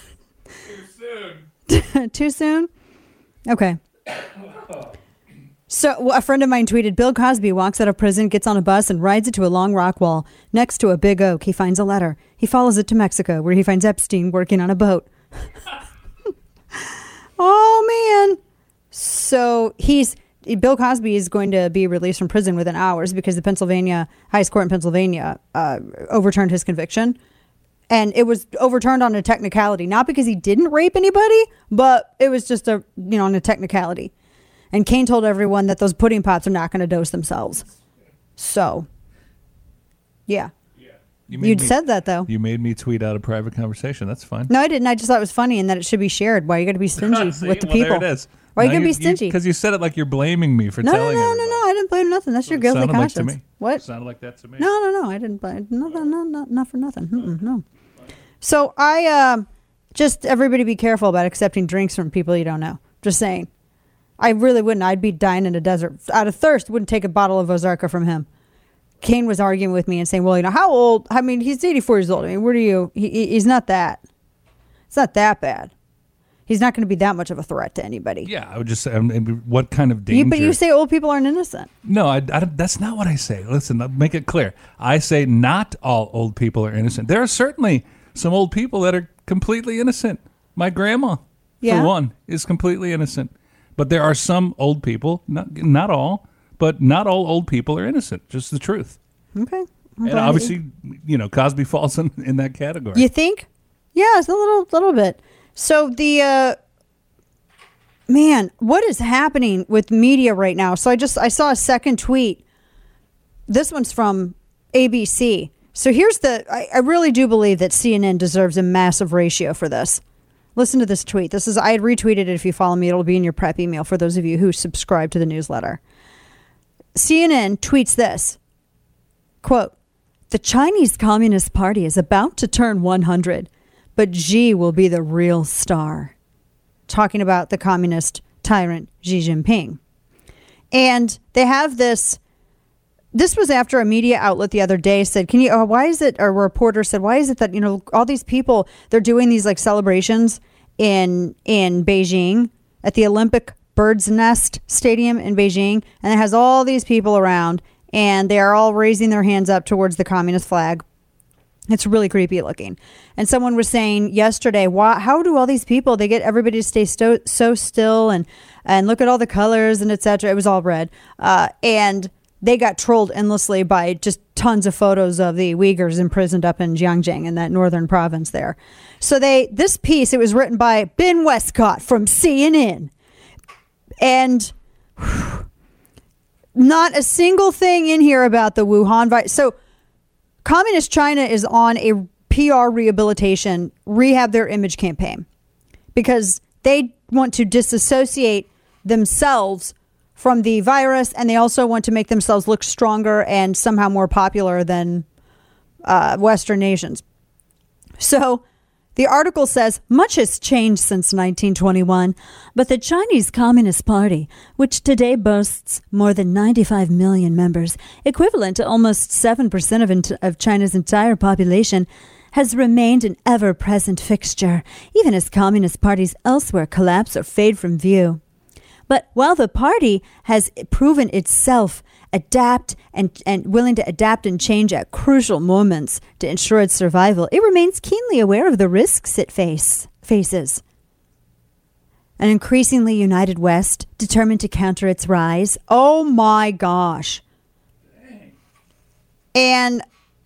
Too soon. Too soon? Okay. So a friend of mine tweeted, Bill Cosby walks out of prison, gets on a bus, and rides it to a long rock wall. Next to a big oak, he finds a letter. He follows it to Mexico, where he finds Epstein working on a boat. Oh, man. So he's Bill Cosby is going to be released from prison within hours because the Pennsylvania highest court in Pennsylvania uh, overturned his conviction. And it was overturned on a technicality, not because he didn't rape anybody, but it was just a, you know, on a technicality. And Kane told everyone that those pudding pots are not going to dose themselves. So, yeah. You You'd me, said that, though. You made me tweet out a private conversation. That's fine. No, I didn't. I just thought it was funny and that it should be shared. Why are you going to be stingy See, with the well, people? There it is. Why are you Now going to be stingy? Because you, you said it like you're blaming me for no, telling no, no, everybody. no, no. I didn't blame nothing. That's your It guilty sounded conscience. Like to me. What? It sounded like that to me. No, no, no. I didn't blame. No, no, no, no, not for nothing. Mm-mm, no. So I uh, just everybody be careful about accepting drinks from people you don't know. Just saying. I really wouldn't. I'd be dying in a desert out of thirst. Wouldn't take a bottle of Ozarka from him. Kane was arguing with me and saying, well, you know, how old? I mean, he's eighty-four years old. I mean, where do you, he, he's not that. It's not that bad. He's not going to be that much of a threat to anybody. Yeah, I would just say, I mean, what kind of danger? You, but you say old people aren't innocent. No, I, I, that's not what I say. Listen, I'll make it clear. I say not all old people are innocent. There are certainly some old people that are completely innocent. My grandma, Yeah. for one, is completely innocent. But there are some old people, not not all, but not all old people are innocent. Just the truth. Okay. I'm And glad obviously, you, you know, Cosby falls in, in that category. you think? Yeah, it's a little, little bit. So the, uh, man, what is happening with media right now? So I just, I saw a second tweet. This one's from A B C. So here's the, I, I really do believe that C N N deserves a massive ratio for this. Listen to this tweet. This is, I had retweeted it. If you follow me, it'll be in your prep email for those of you who subscribe to the newsletter. C N N tweets this, quote, the Chinese Communist Party is about to turn one hundred, but Xi will be the real star. Talking about the communist tyrant Xi Jinping. And they have this, this was after a media outlet the other day said, can you, uh, why is it, or a reporter said, why is it that, you know, all these people, they're doing these like celebrations in, in Beijing at the Olympic Bird's Nest Stadium in Beijing. And it has all these people around and they are all raising their hands up towards the communist flag. It's really creepy looking. And someone was saying yesterday, why, how do all these people, they get everybody to stay so, so still and, and look at all the colors and et cetera. It was all red. Uh, and they got trolled endlessly by just tons of photos of the Uyghurs imprisoned up in Xinjiang in that northern province there. So they, this piece, it was written by Ben Westcott from C N N. And whew, not a single thing in here about the Wuhan virus. So Communist China is on a P R rehabilitation, rehab their image campaign because they want to disassociate themselves from the virus and they also want to make themselves look stronger and somehow more popular than uh, Western nations. So the article says, much has changed since nineteen twenty-one, but the Chinese Communist Party, which today boasts more than ninety-five million members, equivalent to almost seven percent of, ent- of China's entire population, has remained an ever-present fixture, even as communist parties elsewhere collapse or fade from view. But while the party has proven itself adapt and, and willing to adapt and change at crucial moments to ensure its survival, it remains keenly aware of the risks it face, faces. An increasingly united West, determined to counter its rise. Oh my gosh. Dang. And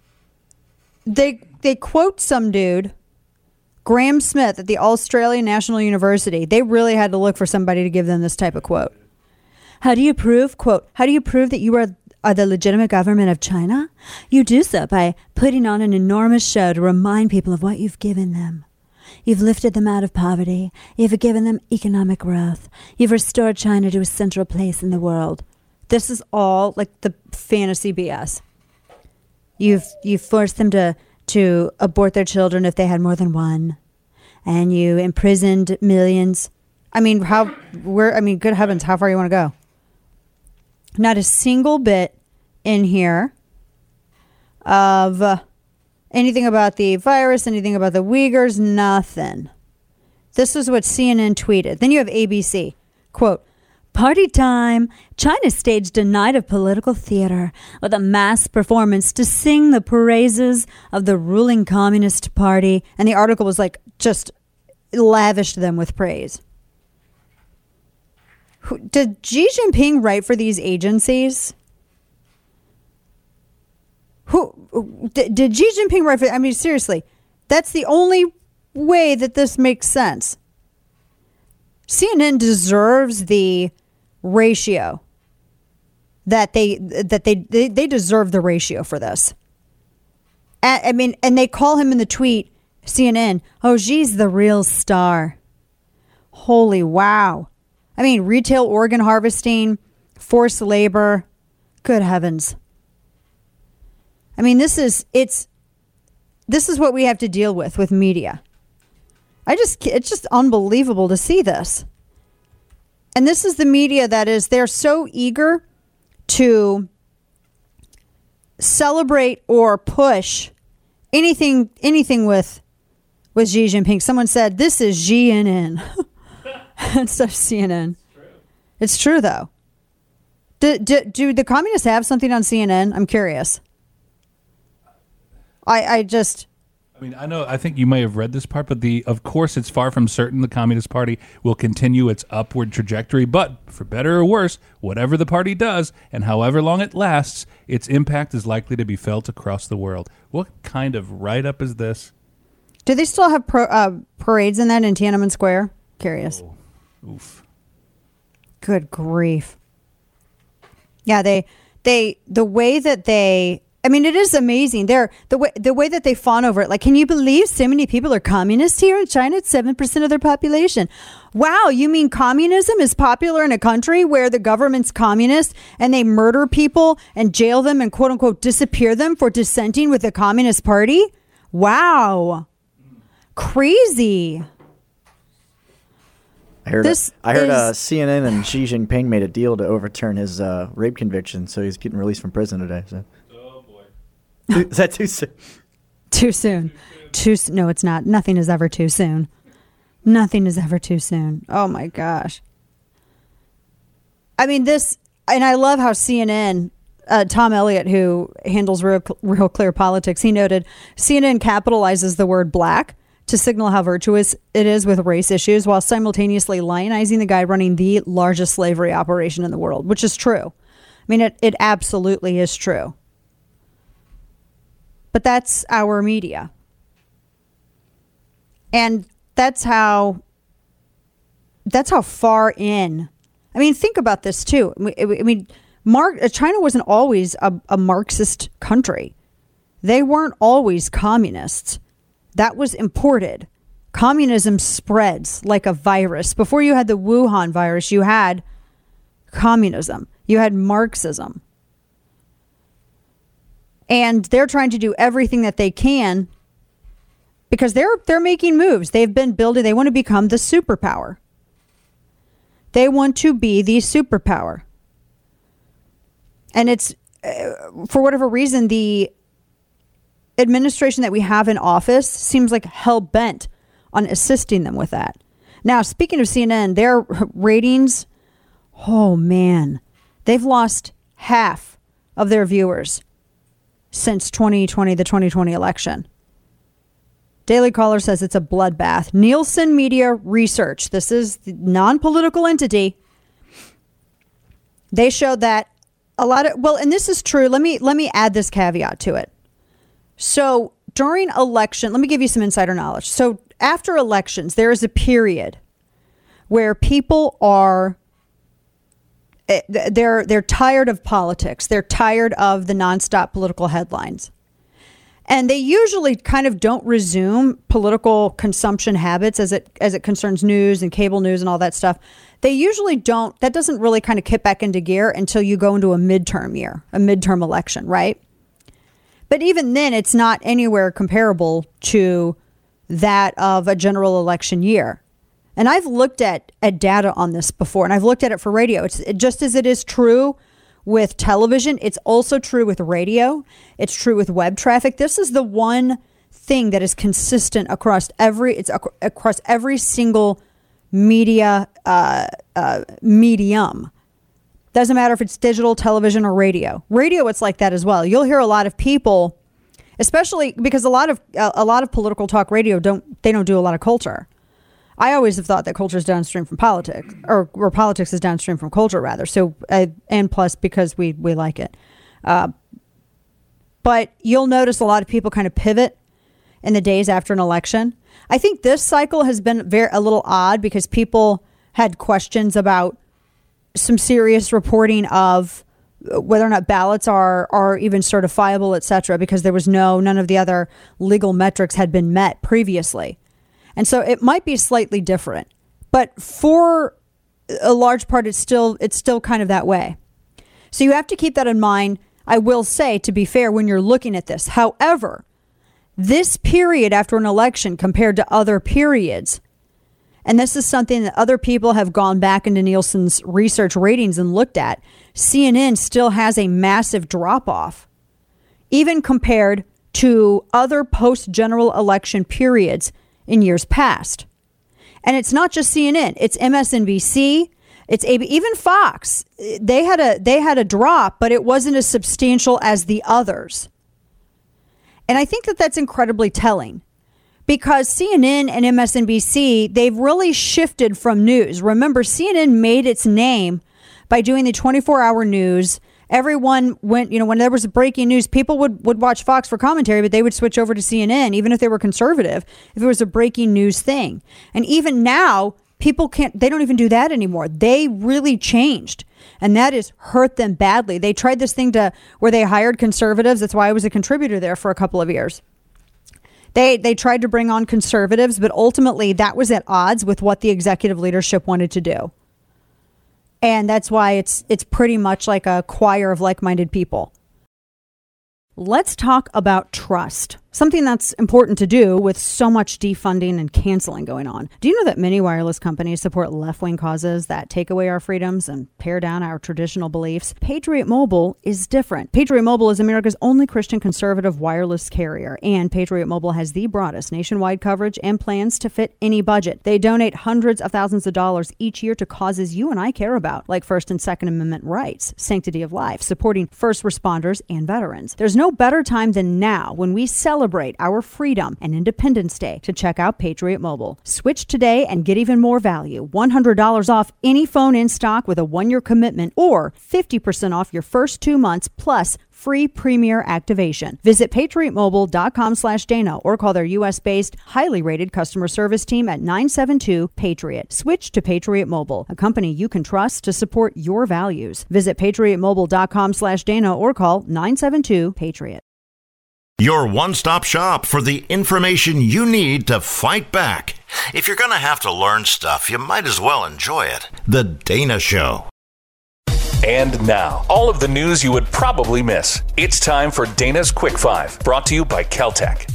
they they quote some dude, Graham Smith at the Australian National University. They really had to look for somebody to give them this type of quote. How do you prove, quote, how do you prove that you are, are the legitimate government of China? You do so by putting on an enormous show to remind people of what you've given them. You've lifted them out of poverty. You've given them economic growth. You've restored China to a central place in the world. This is all like the fantasy B S. You've you've forced them to, to abort their children if they had more than one. And you imprisoned millions. I mean, how, where, I mean, good heavens, how far you want to go? Not a single bit in here of uh, anything about the virus, anything about the Uyghurs, nothing. This is what C N N tweeted. Then you have A B C. Quote, party time. China staged a night of political theater with a mass performance to sing the praises of the ruling Communist Party. And the article was like, just lavished them with praise. Did Xi Jinping write for these agencies? Who did, did Xi Jinping write for? I mean, seriously, that's the only way that this makes sense. C N N deserves the ratio that they that they they, they deserve the ratio for this. I, I mean, and they call him in the tweet, C N N. Oh, Xi's the real star. Holy wow. I mean, retail organ harvesting, forced labor. Good heavens. I mean, this is, it's, this is what we have to deal with, with media. I just, it's just unbelievable to see this. And this is the media that is, they're so eager to celebrate or push anything, anything with, with Xi Jinping. Someone said, this is Xi N N. Instead of C N N. It's true, it's true though. Do, do, do the communists have something on C N N? I'm curious. I I just... I mean, I know, I think you may have read this part, but the of course it's far from certain the Communist Party will continue its upward trajectory, but for better or worse, whatever the party does and however long it lasts, its impact is likely to be felt across the world. What kind of write-up is this? Do they still have pro, uh, parades in that in Tiananmen Square? Curious. Oh. Oof. Good grief. Yeah, they, they, the way that they, I mean, it is amazing. They're, the way the way that they fawn over it. Like, can you believe so many people are communists here in China? It's seven percent of their population. Wow, you mean communism is popular in a country where the government's communist and they murder people and jail them and quote unquote disappear them for dissenting with the Communist Party? Wow. Crazy. I heard, This I heard is- uh, C N N and Xi Jinping made a deal to overturn his uh, rape conviction, so he's getting released from prison today. So. Oh boy. Is that too soon? Too soon. Too s- No, it's not. Nothing is ever too soon. Nothing is ever too soon. Oh my gosh. I mean, this, and I love how C N N, uh, Tom Elliott, who handles Real, Real Clear Politics, he noted C N N capitalizes the word black to signal how virtuous it is with race issues while simultaneously lionizing the guy running the largest slavery operation in the world, which is true. I mean, it, it absolutely is true. But that's our media. And that's how, that's how far in. I mean, think about this too. I mean, Mark, China wasn't always a, a Marxist country. They weren't always communists. That was imported. Communism spreads like a virus. Before you had the Wuhan virus, you had communism. You had Marxism. And they're trying to do everything that they can because they're they're making moves. They've been building, they want to become the superpower. They want to be the superpower. And it's, uh, for whatever reason, the administration that we have in office seems like hell-bent on assisting them with that. Now, speaking of C N N, their ratings, oh man, they've lost half of their viewers since twenty twenty, the twenty twenty election. Daily Caller says it's a bloodbath. Nielsen Media Research, this is the non-political entity. They showed that a lot of, well, and this is true. Let me, let me add this caveat to it. So during election, let me give you some insider knowledge. So after elections, there is a period where people are, they're, they're tired of politics. They're tired of the nonstop political headlines. And they usually kind of don't resume political consumption habits as it as it concerns news and cable news and all that stuff. They usually don't. That doesn't really kind of kick back into gear until you go into a midterm year, a midterm election, right? But even then, it's not anywhere comparable to that of a general election year. And I've looked at, at data on this before, and I've looked at it for radio. It's it, just as it is true with television, it's also true with radio. It's true with web traffic. This is the one thing that is consistent across every, it's ac- across every single media uh, uh, medium. Doesn't matter if it's digital, television, or radio. Radio, it's like that as well. You'll hear a lot of people, especially because a lot of uh, a lot of political talk radio don't they don't do a lot of culture. I always have thought that culture is downstream from politics, or, or politics is downstream from culture, rather. So, uh, and plus because we we like it. Uh, but you'll notice a lot of people kind of pivot in the days after an election. I think this cycle has been very a little odd because people had questions about some serious reporting of whether or not ballots are are even certifiable, et cetera, because there was no none of the other legal metrics had been met previously. And so it might be slightly different, but for a large part, it's still it's still kind of that way. So you have to keep that in mind. I will say, to be fair, when you're looking at this, however, this period after an election compared to other periods, and this is something that other people have gone back into Nielsen's research ratings and looked at, C N N still has a massive drop off, even compared to other post-general election periods in years past. And it's not just C N N, it's M S N B C, it's A B, even Fox. They had a they had a drop, but it wasn't as substantial as the others. And I think that that's incredibly telling because C N N and M S N B C, they've really shifted from news. Remember, C N N made its name by doing the twenty-four hour news. Everyone went, you know, when there was breaking news, people would, would watch Fox for commentary, but they would switch over to C N N, even if they were conservative, if it was a breaking news thing. And even now, people can't, they don't even do that anymore. They really changed. And that has hurt them badly. They tried this thing to where they hired conservatives. That's why I was a contributor there for a couple of years. They they tried to bring on conservatives, but ultimately that was at odds with what the executive leadership wanted to do. And that's why it's it's pretty much like a choir of like-minded people. Let's talk about trust. Something that's important to do with so much defunding and canceling going on. Do you know that many wireless companies support left-wing causes that take away our freedoms and tear down our traditional beliefs? Patriot Mobile is different. Patriot Mobile is America's only Christian conservative wireless carrier, and Patriot Mobile has the broadest nationwide coverage and plans to fit any budget. They donate hundreds of thousands of dollars each year to causes you and I care about, like First and Second Amendment rights, sanctity of life, supporting first responders and veterans. There's no better time than now when we celebrate our freedom and Independence Day to check out Patriot Mobile. Switch today and get even more value. one hundred dollars off any phone in stock with a one-year commitment or fifty percent off your first two months plus free premier activation. Visit patriotmobile.com slash Dana or call their U S-based, highly rated customer service team at nine seven two PATRIOT. Switch to Patriot Mobile, a company you can trust to support your values. Visit patriotmobile.com slash Dana or call nine seven two PATRIOT. Your one-stop shop for the information you need to fight back. If you're going to have to learn stuff, you might as well enjoy it. The Dana Show. And now, all of the news you would probably miss. It's time for Dana's Quick Five, brought to you by Caltech.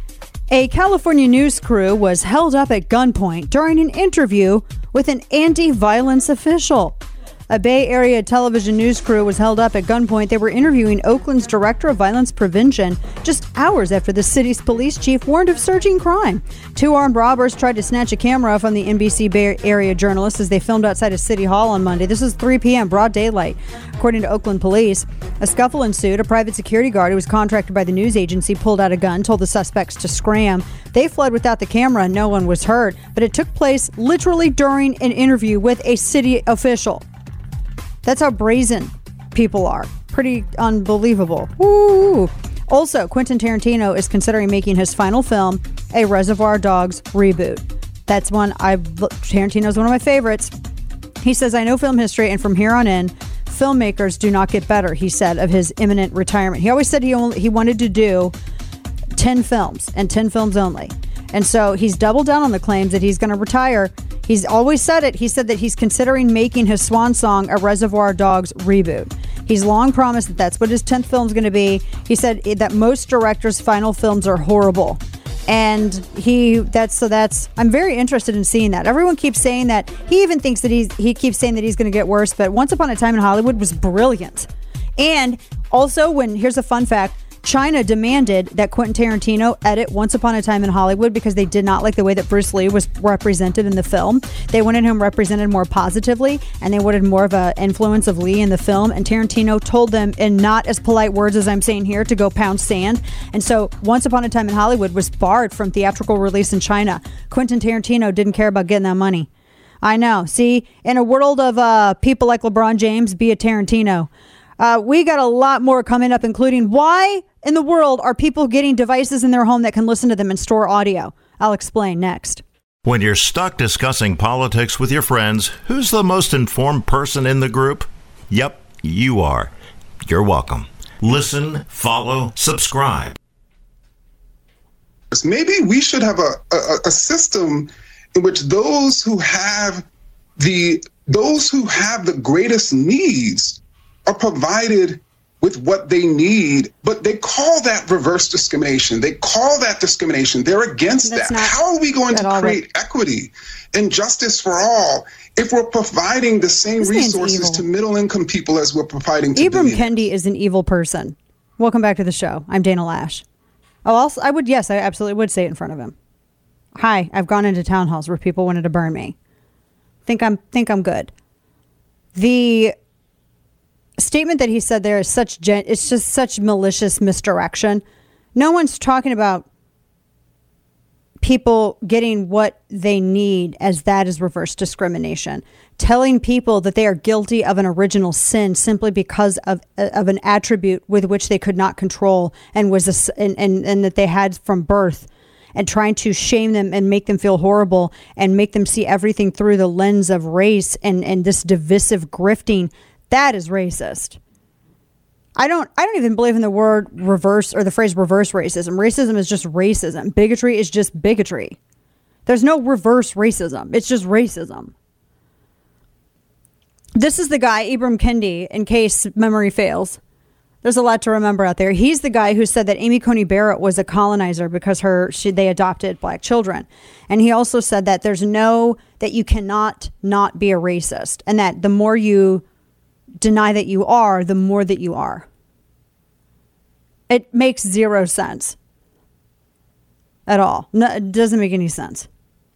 A California news crew was held up at gunpoint during an interview with an anti-violence official. A Bay Area television news crew was held up at gunpoint. They were interviewing Oakland's director of violence prevention just hours after the city's police chief warned of surging crime. Two armed robbers tried to snatch a camera from the N B C Bay Area journalists as they filmed outside of City Hall on Monday. This is three p.m., broad daylight. According to Oakland police, a scuffle ensued. A private security guard who was contracted by the news agency pulled out a gun, told the suspects to scram. They fled without the camera. No one was hurt, but it took place literally during an interview with a city official. That's how brazen people are. Pretty unbelievable. Woo! Also, Quentin Tarantino is considering making his final film a Reservoir Dogs reboot. That's one I Tarantino's one of my favorites. He says, I know film history, and from here on in, filmmakers do not get better, he said, of his imminent retirement. He always said he only he wanted to do ten films and ten films only. And so he's doubled down on the claims that he's going to retire. He's always said it. He said that he's considering making his swan song a Reservoir Dogs reboot. He's long promised that that's what his tenth film is going to be. He said that most directors' final films are horrible. And he, that's, so that's, I'm very interested in seeing that. Everyone keeps saying that. He even thinks that he's, he keeps saying that he's going to get worse. But Once Upon a Time in Hollywood was brilliant. And also, when, here's a fun fact, China demanded that Quentin Tarantino edit Once Upon a Time in Hollywood because they did not like the way that Bruce Lee was represented in the film. They wanted him represented more positively, and they wanted more of an influence of Lee in the film. And Tarantino told them, in not as polite words as I'm saying here, to go pound sand. And so Once Upon a Time in Hollywood was barred from theatrical release in China. Quentin Tarantino didn't care about getting that money. I know. See, in a world of uh, people like LeBron James, be a Tarantino. Uh, we got a lot more coming up, including why in the world are people getting devices in their home that can listen to them and store audio? I'll explain next. When you're stuck discussing politics with your friends, who's the most informed person in the group? Yep, you are. You're welcome. Listen, follow, subscribe. Maybe we should have a, a, a system in which those who have the those who have the greatest needs are provided with what they need, but they call that reverse discrimination. They call that discrimination. They're against That's that. How are we going to create right. equity and justice for all if we're providing the same This man's resources evil. to middle-income people as we're providing to Ibram billionaires? Kendi is an evil person. Welcome back to the show. I'm Dana Lash. Oh, also, I would, yes, I absolutely would say it in front of him. Hi, I've gone into town halls where people wanted to burn me. Think I'm think I'm good. The statement that he said there is such gen- it's just such malicious misdirection. No one's talking about people getting what they need as that is reverse discrimination. Telling people that they are guilty of an original sin simply because of of an attribute with which they could not control and was a, and, and and that they had from birth, and trying to shame them and make them feel horrible and make them see everything through the lens of race and and this divisive grifting. That is racist. I don't I don't even believe in the word reverse or the phrase reverse racism. Racism is just racism. Bigotry is just bigotry. There's no reverse racism. It's just racism. This is the guy, Ibram Kendi, in case memory fails. There's a lot to remember out there. He's the guy who said that Amy Coney Barrett was a colonizer because her she, they adopted black children. And he also said that there's no, that you cannot not be a racist. And that the more you deny that you are, the more that you are. It makes zero sense at all. No, it doesn't make any sense.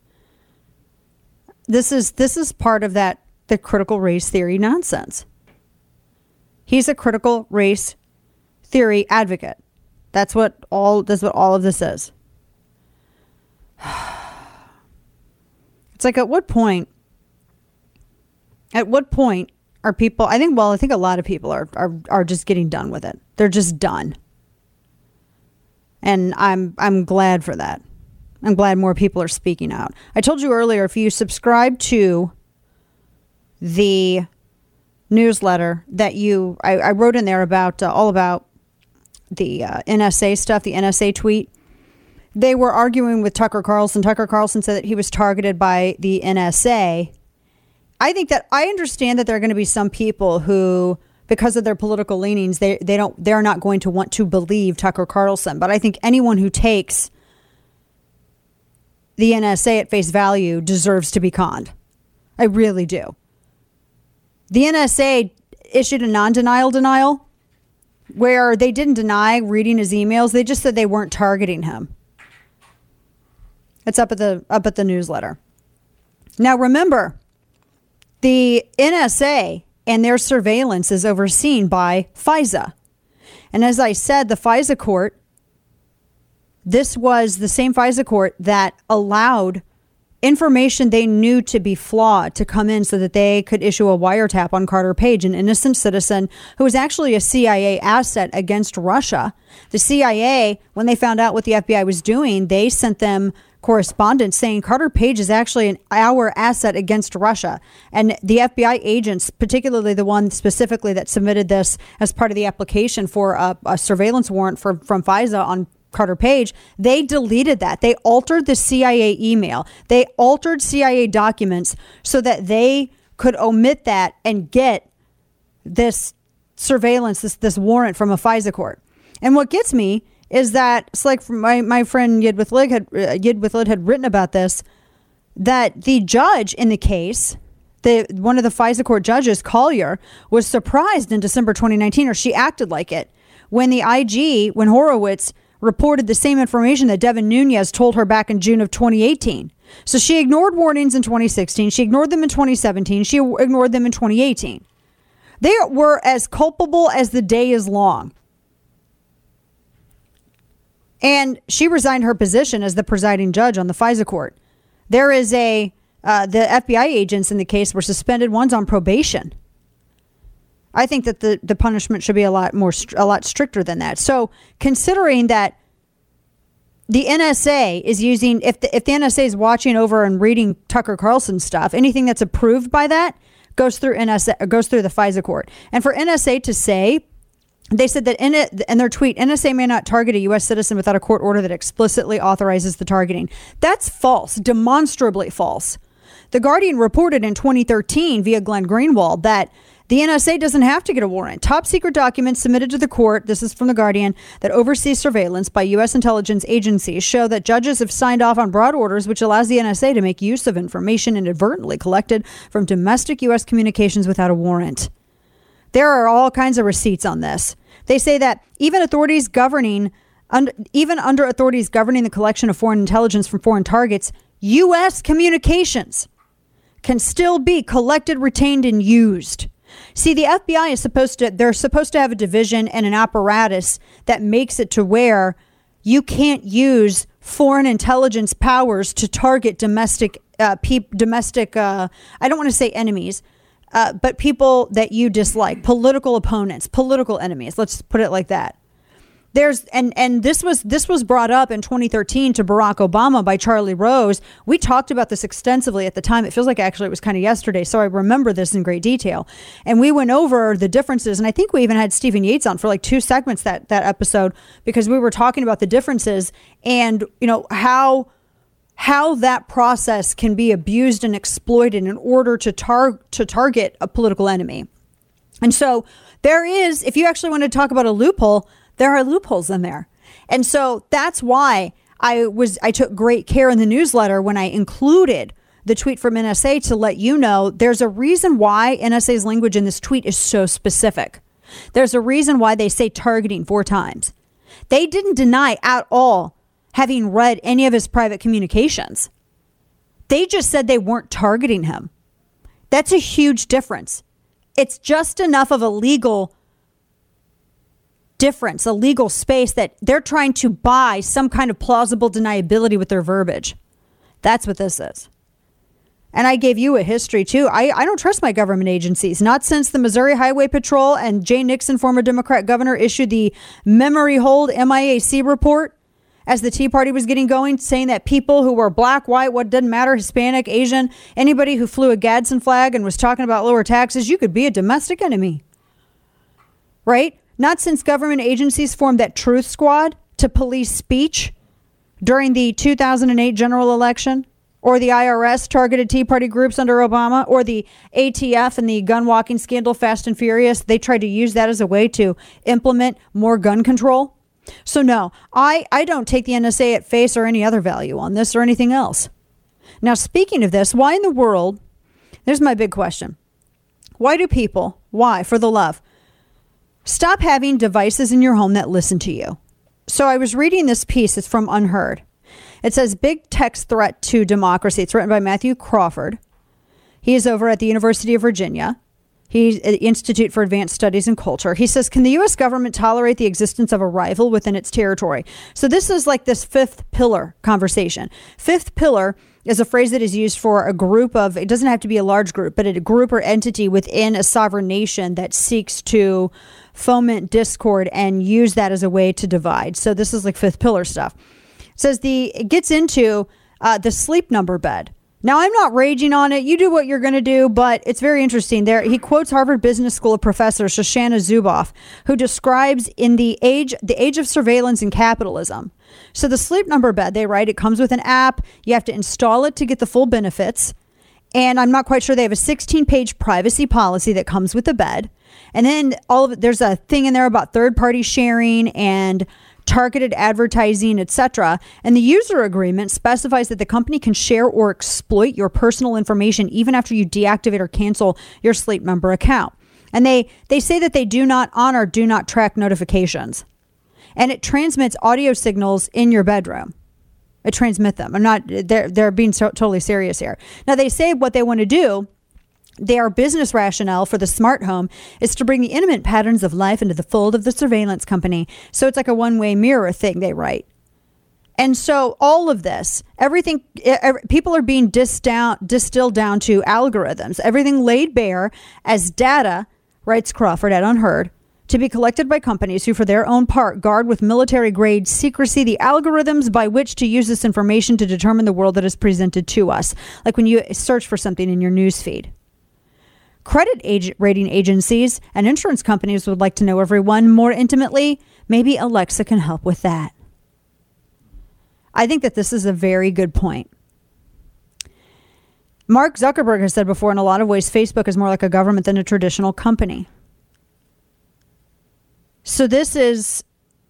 This is this is part of that the critical race theory nonsense. He's a critical race theory advocate. That's what all that's what all of this is. It's like, at what point at what point are people, I think, well, I think a lot of people are, are, are just getting done with it. They're just done. And I'm, I'm glad for that. I'm glad more people are speaking out. I told you earlier, if you subscribe to the newsletter that you, I, I wrote in there about uh, all about the uh, N S A stuff, the N S A tweet. They were arguing with Tucker Carlson. Tucker Carlson said that he was targeted by the N S A. I think that I understand that there are going to be some people who, because of their political leanings, they they don't they're not going to want to believe Tucker Carlson. But I think anyone who takes the N S A at face value deserves to be conned. I really do. The N S A issued a non-denial denial where they didn't deny reading his emails. They just said they weren't targeting him. It's up at the up at the newsletter. Now remember, the N S A and their surveillance is overseen by FISA. And as I said, the FISA court, this was the same FISA court that allowed information they knew to be flawed to come in so that they could issue a wiretap on Carter Page, an innocent citizen who was actually a C I A asset against Russia. The C I A, when they found out what the F B I was doing, they sent them correspondence saying Carter Page is actually an our asset against Russia. And the F B I agents, particularly the one specifically that submitted this as part of the application for a, a surveillance warrant for, from FISA on Carter Page, they deleted that. They altered the C I A email. They altered C I A documents so that they could omit that and get this surveillance, this, this warrant from a FISA court. And what gets me is that it's like my, my friend Yid with Lid had, uh, Yid with Lid had written about this, that the judge in the case, the one of the FISA court judges, Collier, was surprised in December twenty nineteen, or she acted like it, when the I G, when Horowitz reported the same information that Devin Nunes told her back in June of twenty eighteen. So she ignored warnings in twenty sixteen. She ignored them in twenty seventeen. She ignored them in twenty eighteen. They were as culpable as the day is long. And she resigned her position as the presiding judge on the FISA court. There is a, uh, the F B I agents in the case were suspended. One's on probation. I think that the, the punishment should be a lot more, a lot stricter than that. So considering that the N S A is using, if the, if the N S A is watching over and reading Tucker Carlson stuff, anything that's approved by that goes through N S A, goes through the FISA court. And for N S A to say, they said that in, it, in their tweet, N S A may not target a U S citizen without a court order that explicitly authorizes the targeting. That's false, demonstrably false. The Guardian reported in twenty thirteen via Glenn Greenwald that the N S A doesn't have to get a warrant. Top secret documents submitted to the court, this is from The Guardian, that oversees surveillance by U S intelligence agencies show that judges have signed off on broad orders which allows the N S A to make use of information inadvertently collected from domestic U S communications without a warrant. There are all kinds of receipts on this. They say that even authorities governing, un, even under authorities governing the collection of foreign intelligence from foreign targets, U S communications can still be collected, retained, and used. See, the F B I is supposed to, they're supposed to have a division and an apparatus that makes it to where you can't use foreign intelligence powers to target domestic, uh, pe- domestic, uh, I don't want to say enemies, uh, but people that you dislike, political opponents, political enemies. Let's put it like that. there's and and this was this was brought up in twenty thirteen to Barack Obama by Charlie Rose. We talked about this extensively at the time. It feels like actually it was kind of yesterday, so I remember this in great detail. And we went over the differences, and I think we even had Stephen Yates on for like two segments that that episode, because we were talking about the differences and, you know, how how that process can be abused and exploited in order to tar- to target a political enemy. And so there is, if you actually want to talk about a loophole, there are loopholes in there. And so that's why I was I took great care in the newsletter when I included the tweet from N S A to let you know there's a reason why N S A's language in this tweet is so specific. There's a reason why they say targeting four times. They didn't deny at all having read any of his private communications. They just said they weren't targeting him. That's a huge difference. It's just enough of a legal difference, a legal space, that they're trying to buy some kind of plausible deniability with their verbiage. That's what this is. And I gave you a history too. I, I don't trust my government agencies. Not since the Missouri Highway Patrol and Jay Nixon, former Democrat governor, issued the memory hold M I A C report as the Tea Party was getting going, saying that people who were black, white, what doesn't matter, Hispanic, Asian, anybody who flew a Gadsden flag and was talking about lower taxes, you could be a domestic enemy. Right? Not since government agencies formed that Truth Squad to police speech during the two thousand eight general election, or the I R S targeted Tea Party groups under Obama, or the A T F and the gun walking scandal Fast and Furious. They tried to use that as a way to implement more gun control. So no, I, I don't take the N S A at face or any other value on this or anything else. Now, speaking of this, why in the world, there's my big question. Why do people, why, for the love, stop having devices in your home that listen to you? So I was reading this piece. It's from Unheard. It says, Big Tech's Threat to Democracy. It's written by Matthew Crawford. He is over at the University of Virginia. He's at the Institute for Advanced Studies in Culture. He says, can the U S government tolerate the existence of a rival within its territory? So this is like this fifth pillar conversation. Fifth pillar is a phrase that is used for a group of, it doesn't have to be a large group, but a group or entity within a sovereign nation that seeks to foment discord and use that as a way to divide. So this is like fifth pillar stuff. It says the, it gets into uh, the sleep number bed. Now, I'm not raging on it. You do what you're going to do, but it's very interesting. There, he quotes Harvard Business School professor Shoshana Zuboff, who describes in the age, the age of surveillance and capitalism. So the sleep number bed, they write, it comes with an app. You have to install it to get the full benefits. And I'm not quite sure, they have a sixteen page privacy policy that comes with the bed. And then all of it, there's a thing in there about third party sharing and targeted advertising, et cetera. And the user agreement specifies that the company can share or exploit your personal information even after you deactivate or cancel your Sleep Number account. And they, they say that they do not honor do not track notifications. And it transmits audio signals in your bedroom. It transmits them. I'm not, they're, they're being so, totally serious here. Now, they say what they want to do, their business rationale for the smart home is to bring the intimate patterns of life into the fold of the surveillance company. So it's like a one-way mirror thing, they write. And so all of this, everything, every, people are being dis down, distilled down to algorithms. Everything laid bare as data, writes Crawford at Unheard, to be collected by companies who, for their own part, guard with military-grade secrecy the algorithms by which to use this information to determine the world that is presented to us. Like when you search for something in your news feed. Credit ag- rating agencies and insurance companies would like to know everyone more intimately. Maybe Alexa can help with that. I think that this is a very good point. Mark Zuckerberg has said before, in a lot of ways, Facebook is more like a government than a traditional company. So this is,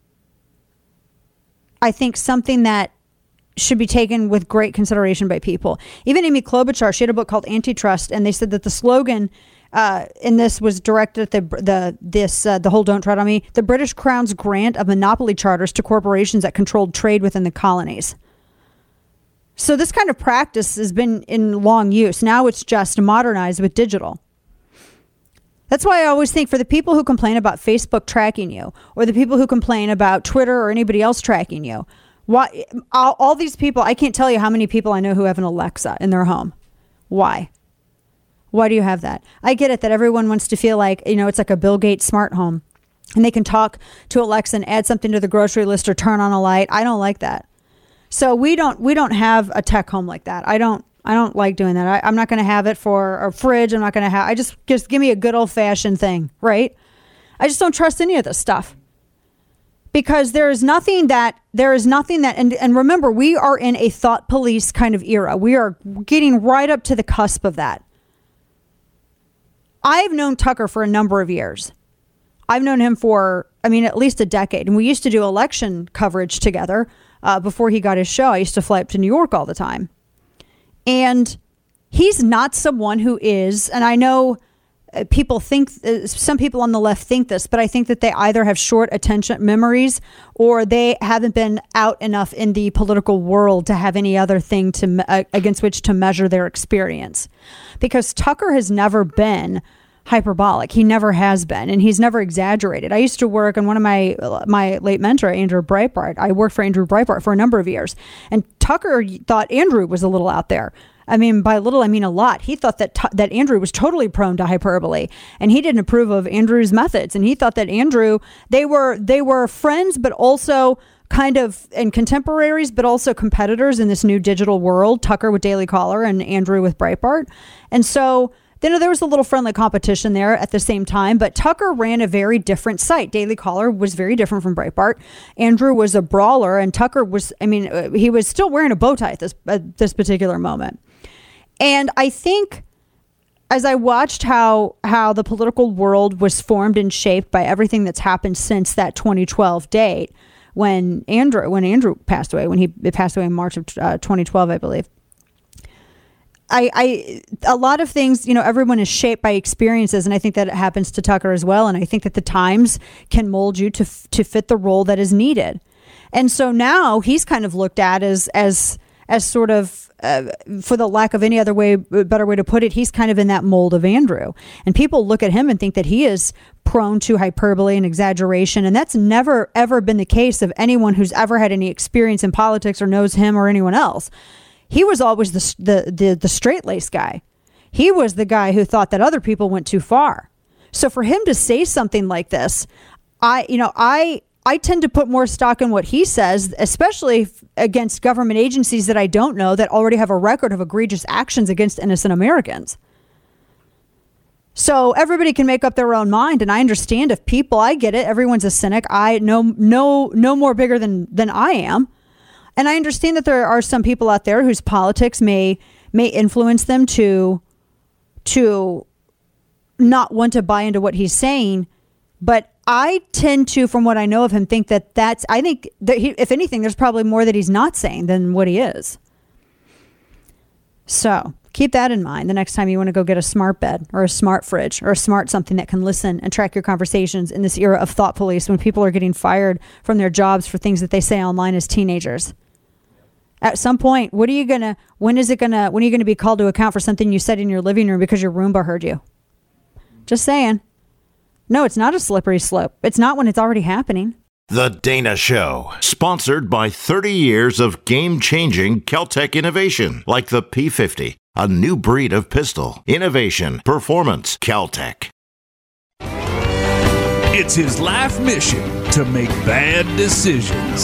I think, something that should be taken with great consideration by people. Even Amy Klobuchar, she had a book called Antitrust, and they said that the slogan uh, in this was directed at the the this uh, the whole "Don't Tread on Me." The British Crown's grant of monopoly charters to corporations that controlled trade within the colonies. So this kind of practice has been in long use. Now it's just modernized with digital. That's why I always think for the people who complain about Facebook tracking you, or the people who complain about Twitter or anybody else tracking you, why all, all these people, I can't tell you how many people I know who have an Alexa in their home. Why? Why do you have that? I get it that everyone wants to feel like, you know, it's like a Bill Gates smart home. and they can talk to Alexa and add something to the grocery list or turn on a light. I don't like that. So we don't we don't have a tech home like that. I don't I don't like doing that. I, I'm not going to have it for a fridge. I'm not going to have. I just just give me a good old fashioned thing, right? I just don't trust any of this stuff. Because there is nothing that, there is nothing that, and, and remember, we are in a thought police kind of era. We are getting right up to the cusp of that. I've known Tucker for a number of years. I've known him for, I mean, at least a decade. And we used to do election coverage together uh, before he got his show. I used to fly up to New York all the time. And he's not someone who is, and I know people think, some people on the left think this, but I think that they either have short attention memories or they haven't been out enough in the political world to have any other thing to uh, against which to measure their experience. Because Tucker has never been hyperbolic. He never has been, and he's never exaggerated. I used to work, and one of my my late mentor, Andrew Breitbart, I worked for Andrew Breitbart for a number of years, and Tucker thought Andrew was a little out there. I mean, by little, I mean a lot. He thought that that Andrew was totally prone to hyperbole, and he didn't approve of Andrew's methods. And he thought that Andrew, they were they were friends, but also kind of and contemporaries, but also competitors in this new digital world. Tucker with Daily Caller and Andrew with Breitbart, and so then there was a little friendly competition there at the same time. But Tucker ran a very different site. Daily Caller was very different from Breitbart. Andrew was a brawler, and Tucker was, I mean, he was still wearing a bow tie at this at this particular moment. And I think as I watched how how the political world was formed and shaped by everything that's happened since that twenty twelve date when Andrew when Andrew passed away, when he passed away in March of uh, twenty twelve, I believe. I, I a lot of things, you know, everyone is shaped by experiences, and I think that it happens to Tucker as well. And I think that the times can mold you to to fit the role that is needed. And so now he's kind of looked at as as as sort of, uh, for the lack of any other way, better way to put it, he's kind of in that mold of Andrew. And people look at him and think that he is prone to hyperbole and exaggeration. And that's never, ever been the case of anyone who's ever had any experience in politics or knows him or anyone else. He was always the the the, the straight-laced guy. He was the guy who thought that other people went too far. So for him to say something like this, I, you know, I... I tend to put more stock in what he says, especially against government agencies that I don't know that already have a record of egregious actions against innocent Americans. So everybody can make up their own mind. And I understand if people, I get it. Everyone's a cynic. I know no, no more bigger than, than I am. And I understand that there are some people out there whose politics may, may influence them to, to not want to buy into what he's saying. But I tend to, from what I know of him, think that that's, I think that he, if anything, there's probably more that he's not saying than what he is. So keep that in mind the next time you want to go get a smart bed or a smart fridge or a smart something that can listen and track your conversations in this era of thought police when people are getting fired from their jobs for things that they say online as teenagers. At some point, what are you going to, when is it going to, when are you going to be called to account for something you said in your living room because your Roomba heard you? Just saying. No, it's not a slippery slope. It's not when it's already happening. The Dana Show, sponsored by thirty years of game-changing Kel-Tec innovation, like the P fifty, a new breed of pistol. Innovation, performance, Kel-Tec. It's his life mission to make bad decisions.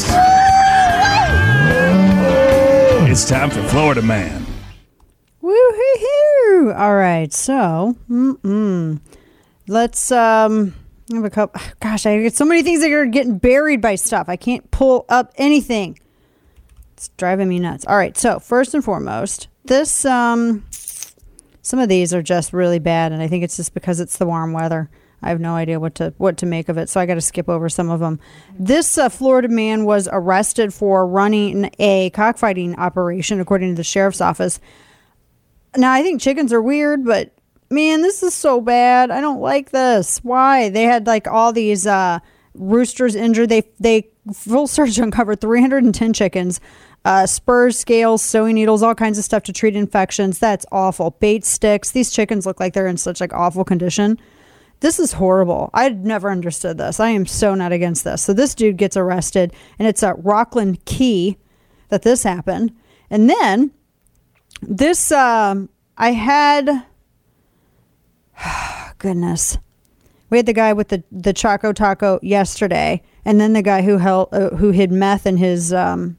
It's time for Florida Man. Woo-hoo-hoo! All right, so... Mm-mm. Let's, um, have a couple, gosh, I get so many things that are getting buried by stuff. I can't pull up anything. It's driving me nuts. All right. So first and foremost, this, um, some of these are just really bad. And I think it's just because it's the warm weather. I have no idea what to, what to make of it. So I got to skip over some of them. This uh, Florida man was arrested for running a cockfighting operation, according to the sheriff's office. Now I think chickens are weird, but man, this is so bad. I don't like this. Why? They had like all these uh, roosters injured. They they full search uncovered three hundred ten chickens, uh, spurs, scales, sewing needles, all kinds of stuff to treat infections. That's awful. Bait sticks. These chickens look like they're in such like awful condition. This is horrible. I'd never understood this. I am so not against this. So this dude gets arrested, and it's at Rockland Key that this happened. And then this, um, I had... Goodness. We had the guy with the, the Choco Taco yesterday, and then the guy who held, uh, who hid meth in his, um,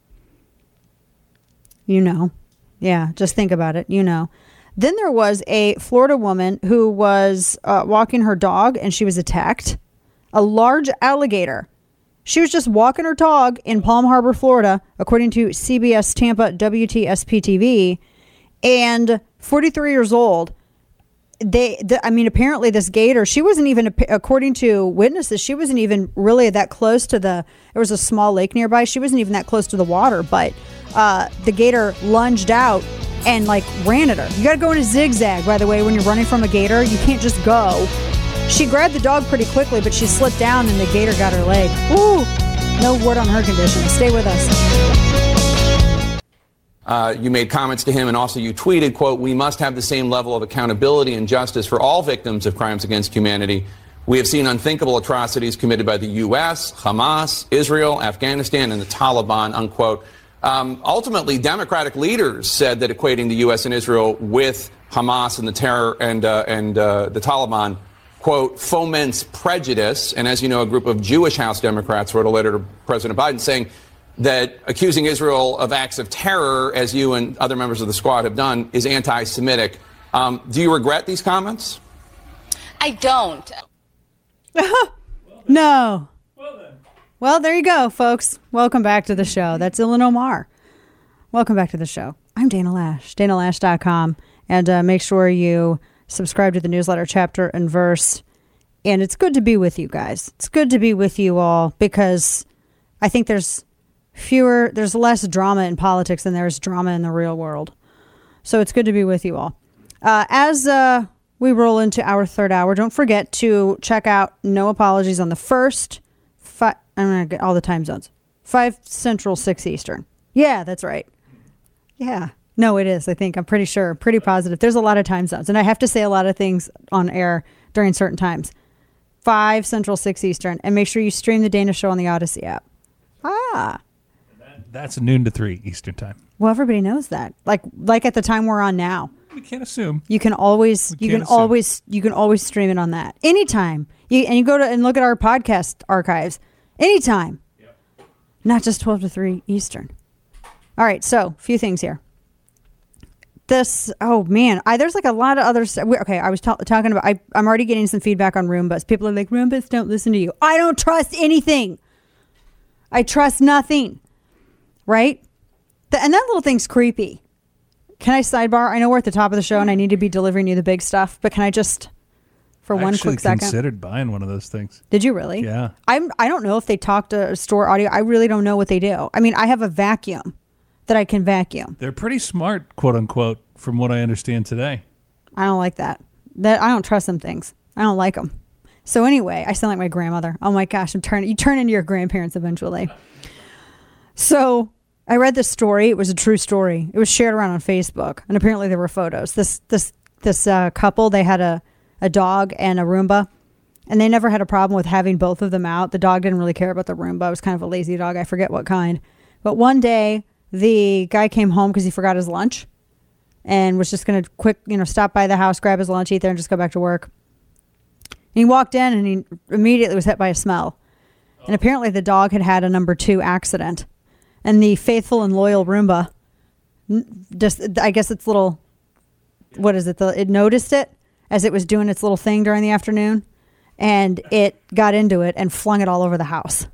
you know, yeah, just think about it, you know. Then there was a Florida woman who was uh, walking her dog, and she was attacked. A large alligator. She was just walking her dog in Palm Harbor, Florida, according to C B S Tampa W T S P T V, and forty-three years old. They, the, I mean, apparently this gator, she wasn't even, according to witnesses, she wasn't even really that close to the, there was a small lake nearby. She wasn't even that close to the water, but uh, the gator lunged out and like ran at her. You got to go in a zigzag, by the way, when you're running from a gator. You can't just go. She grabbed the dog pretty quickly, but she slipped down and the gator got her leg. Ooh, no word on her condition. Stay with us. Uh, you made comments to him, and also you tweeted, quote, "We must have the same level of accountability and justice for all victims of crimes against humanity. We have seen unthinkable atrocities committed by the U S, Hamas, Israel, Afghanistan, and the Taliban," unquote. Um, ultimately, Democratic leaders said that equating the U S and Israel with Hamas and the terror and, uh, and uh, the Taliban, quote, foments prejudice. And as you know, a group of Jewish House Democrats wrote a letter to President Biden saying that accusing Israel of acts of terror, as you and other members of the squad have done, is anti-Semitic. Um, do you regret these comments? I don't. No. Well, there you go, folks. Welcome back to the show. That's Ilhan Omar. Welcome back to the show. I'm Dana Lash, dana lash dot com. And uh, make sure you subscribe to the newsletter, Chapter and Verse. And it's good to be with you guys. It's good to be with you all because I think there's fewer, there's less drama in politics than there's drama in the real world. So it's good to be with you all. Uh, as uh, we roll into our third hour, don't forget to check out No Apologies on the first. Fi- I'm going to get all the time zones. five Central, six Eastern. Yeah, that's right. Yeah. No, it is. I think I'm pretty sure, pretty positive. There's a lot of time zones, and I have to say a lot of things on air during certain times. five Central, six Eastern, and make sure you stream the Dana Show on the Odyssey app. Ah. That's noon to three Eastern time. Well, everybody knows that. Like, like at the time we're on now. We can't assume. You can always, We you can't can assume. always, you can always stream it on that anytime. You and you go to and look at our podcast archives anytime. Yep. Not just twelve to three Eastern. All right, so a few things here. This, oh man, I there's like a lot of other stuff. Okay, I was ta- talking about. I, I'm already getting some feedback on Roombas. People are like, Roombas don't listen to you. I don't trust anything. I trust nothing. Right? The, and that little thing's creepy. Can I sidebar? I know we're at the top of the show and I need to be delivering you the big stuff, but can I just, for I one actually quick second? considered buying one of those things. Did you really? Yeah. I'm, I don't know if they talk to store audio. I really don't know what they do. I mean, I have a vacuum that I can vacuum. They're pretty smart, quote unquote, from what I understand today. I don't like that. That I don't trust them things. I don't like them. So anyway, I sound like my grandmother. Oh my gosh, I'm turning. You turn into your grandparents eventually. So I read this story. It was a true story. It was shared around on Facebook, and apparently there were photos. This this this uh, couple, they had a, a dog and a Roomba, and they never had a problem with having both of them out. The dog didn't really care about the Roomba. It was kind of a lazy dog. I forget what kind. But one day, the guy came home because he forgot his lunch and was just going to quick, you know, stop by the house, grab his lunch, eat there, and just go back to work. And he walked in, and he immediately was hit by a smell. And apparently the dog had had a number two accident. And the faithful and loyal Roomba, just I guess its little, what is it? The, it noticed it as it was doing its little thing during the afternoon, and it got into it and flung it all over the house.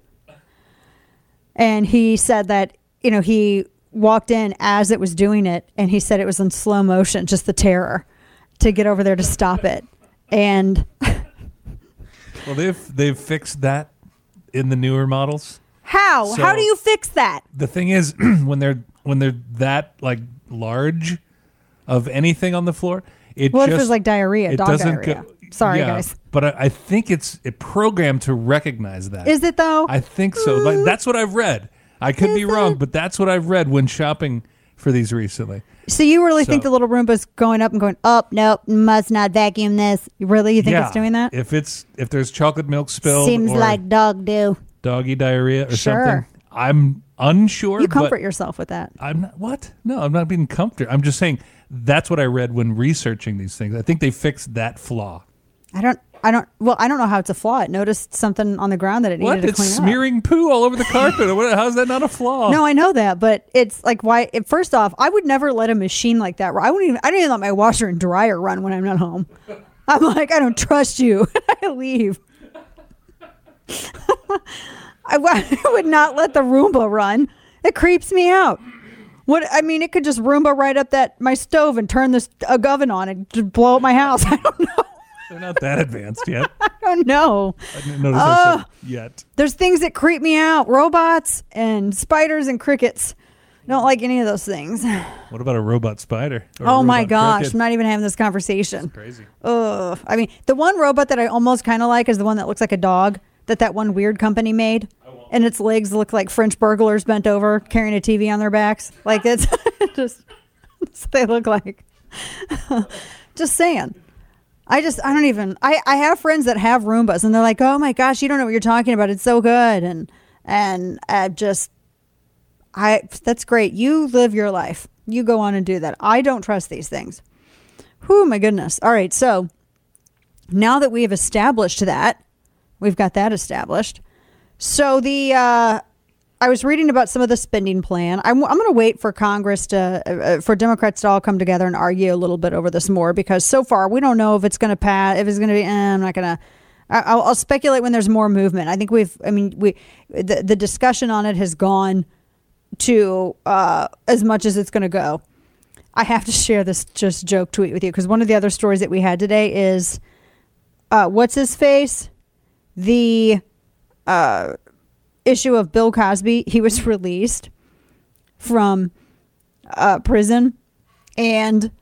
And he said that, you know, he walked in as it was doing it, and he said it was in slow motion, just the terror, to get over there to stop it. And well, they've they've fixed that in the newer models. How? So How do you fix that? The thing is, when they're when they're that like large of anything on the floor, it what just, if it's like diarrhea, it dog doesn't diarrhea? Go, Sorry, yeah, guys. But I, I think it's it programmed to recognize that. Is it though? I think so. Like, that's what I've read. I could Is be wrong, it? but that's what I've read when shopping for these recently. So you really So- think the little Roomba's going up and going, oh, nope, must not vacuum this. Really? You think yeah, it's doing that? If it's if there's chocolate milk spilled Seems or like dog do. doggy diarrhea or Sure. something, I'm unsure. You comfort but yourself with that. I'm not. What? No, I'm not being comfortable. I'm just saying that's what I read when researching these things. I think they fixed that flaw. I don't, I don't. Well, I don't know how it's a flaw. It noticed something on the ground that it What? needed to It's clean up. smearing poo all over the carpet. What- How's that not a flaw? No, I know that, but it's like why? It, first off, I would never let a machine like that. run. I wouldn't even. I don't even let my washer and dryer run when I'm not home. I'm like, I don't trust you. I leave. I, I would not let the Roomba run. It creeps me out. What I mean, it could just Roomba right up that my stove and turn this a oven on and just blow up my house. I don't know. They're not that advanced yet. I don't know. I didn't notice I said yet. There's things that creep me out. Robots and spiders and crickets. I don't like any of those things. What about a robot spider? Or a Oh my robot gosh. cricket? I'm not even having this conversation. That's crazy. Ugh. I mean, the one robot that I almost kind of like is the one that looks like a dog that that one weird company made. And its legs look like French burglars bent over carrying a T V on their backs. Like it's just, that's what they look like. Just saying. I just, I don't even, I, I have friends that have Roombas and they're like, oh my gosh, you don't know what you're talking about. It's so good. And, and I just, I, that's great. You live your life. You go on and do that. I don't trust these things. Whew, my goodness. All right. So now that we have established that, we've got that established. So the, uh, I was reading about some of the spending plan. I'm, I'm going to wait for Congress to, uh, for Democrats to all come together and argue a little bit over this more, because so far we don't know if it's going to pass, if it's going to be, eh, I'm not going to, I'll, I'll speculate when there's more movement. I think we've, I mean, we, the, the discussion on it has gone to uh, as much as it's going to go. I have to share this just joke tweet with you, because one of the other stories that we had today is, uh, what's his face? The, uh, issue of Bill Cosby. He was released from uh, prison, and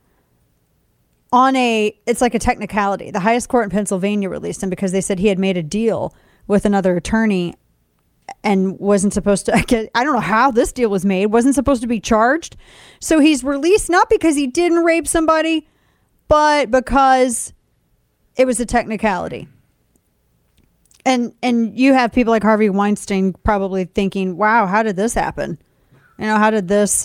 on a, it's like a technicality. The highest court in Pennsylvania released him because they said he had made a deal with another attorney and wasn't supposed to, I, guess, I don't know how this deal was made, wasn't supposed to be charged. So he's released not because he didn't rape somebody, but because it was a technicality. And and you have people like Harvey Weinstein probably thinking, wow, how did this happen? You know, how did this?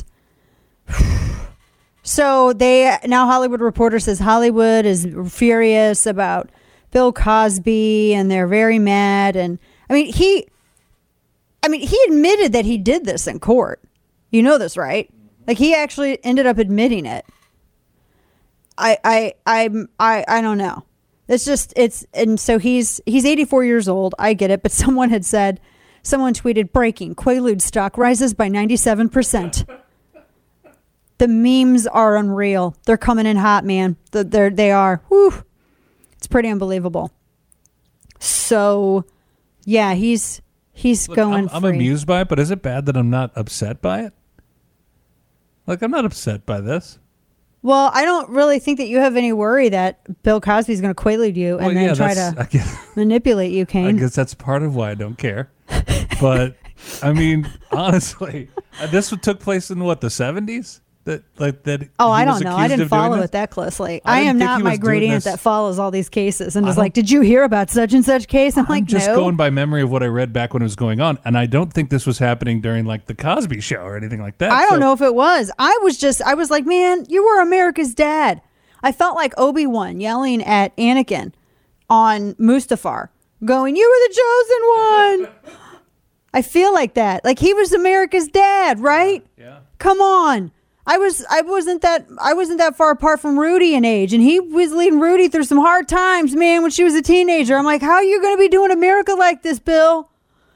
So they, now Hollywood Reporter says Hollywood is furious about Bill Cosby and they're very mad. And I mean, he, I mean, he admitted that he did this in court. You know this, right? Like he actually ended up admitting it. I, I, I, I, I don't know. It's just, it's, and so he's, he's eighty-four years old. I get it. But someone had said, someone tweeted, breaking, Quaalude stock rises by ninety-seven percent. The memes are unreal. They're coming in hot, man. They're, they are. Whew. It's pretty unbelievable. So, yeah, he's, he's Look, going I'm, I'm free. amused by it, but is it bad that I'm not upset by it? Like, I'm not upset by this. Well, I don't really think that you have any worry that Bill Cosby's going to Quaalude you and Well, then yeah, try that's- to I guess- manipulate you, Kane. I guess that's part of why I don't care. But I mean, honestly, uh, this took place in what, the seventies? That like that. Oh, he I was don't know. I accused didn't of doing follow this? it that closely. I I, didn't am think not he my was great doing aunt this- that follows all these cases and I is don't- like, "Did you hear about such and such case?" I'm, I'm like, just "No." going by memory of what I read back when it was going on, and I don't think this was happening during like the Cosby Show or anything like that. I don't So- know if it was. I was just, I was like, man, you were America's dad. I felt like Obi-Wan yelling at Anakin on Mustafar, going, "You were the chosen one." I feel like that. Like he was America's dad, right? Yeah. Come on. I was I wasn't that I wasn't that far apart from Rudy in age, and he was leading Rudy through some hard times, man, when she was a teenager. I'm like, how are you going to be doing America like this, Bill?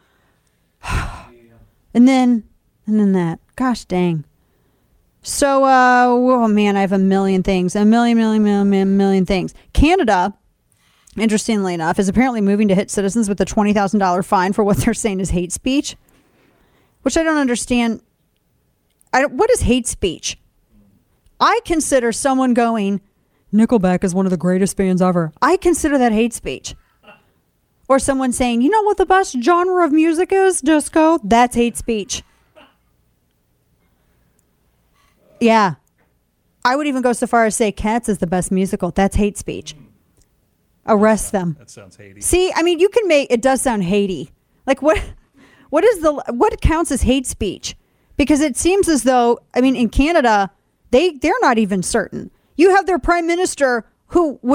and then and then that. Gosh dang. So uh oh man, I have a million things. A million, million, million, million, million things. Canada, interestingly enough, is apparently moving to hit citizens with a twenty thousand dollars fine for what they're saying is hate speech, which I don't understand. I don't, what is hate speech? I consider someone going, Nickelback is one of the greatest bands ever. I consider that hate speech. Or someone saying, you know what the best genre of music is? Disco. That's hate speech. Yeah. I would even go so far as say Cats is the best musical. That's hate speech. Arrest them. That sounds hatey. See, I mean, you can make, it does sound hatey. Like what, what is the, what counts as hate speech? Because it seems as though, I mean, in Canada, they, they're not even certain. You have their prime minister who was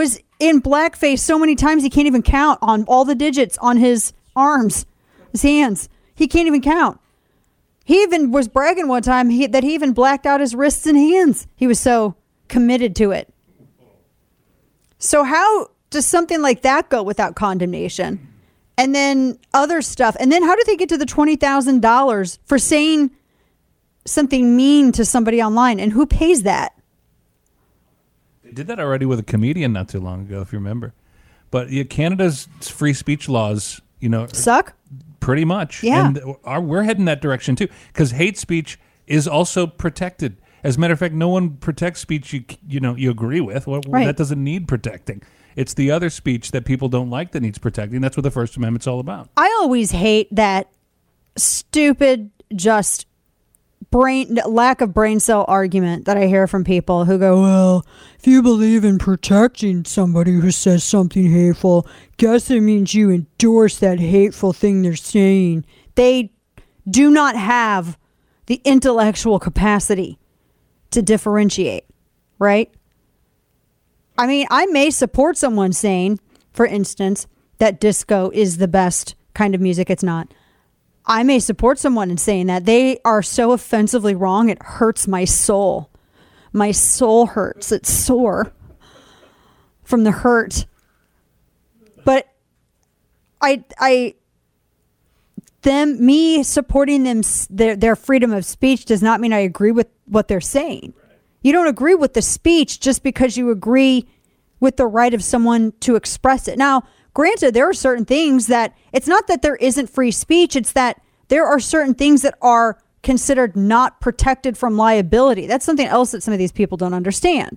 in blackface so many times he can't even count on all the digits on his arms, his hands. He can't even count. He even was bragging one time he, that he even blacked out his wrists and hands. He was so committed to it. So how does something like that go without condemnation? And then other stuff. And then how did they get to the twenty thousand dollars for saying something mean to somebody online? And who pays that? They did that already with a comedian not too long ago, if you remember. But yeah, Canada's free speech laws, you know, suck. Pretty much. Yeah. And our, we're heading that direction too, because hate speech is also protected. As a matter of fact, no one protects speech you you know you agree with. Well, right. That doesn't need protecting. It's the other speech that people don't like that needs protecting. That's what the First Amendment's all about. I always hate that stupid, just brain lack of brain cell argument that I hear from people who go, well, if you believe in protecting somebody who says something hateful, guess it means you endorse that hateful thing they're saying. They do not have the intellectual capacity to differentiate, right? I mean, I may support someone saying, for instance, that disco is the best kind of music. It's not. I may support someone in saying that. They are so offensively wrong, it hurts my soul. My soul hurts. It's sore from the hurt. But I, I, them, me supporting them, their, their freedom of speech does not mean I agree with what they're saying. You don't agree with the speech just because you agree with the right of someone to express it. Now, granted, there are certain things that it's not that there isn't free speech. It's that there are certain things that are considered not protected from liability. That's something else that some of these people don't understand.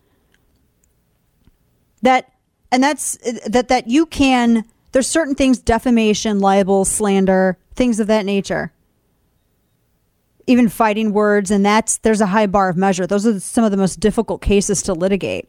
That, and that's that, that you can, there's certain things, defamation, libel, slander, things of that nature. Even fighting words, and that's there's a high bar of measure. Those are some of the most difficult cases to litigate.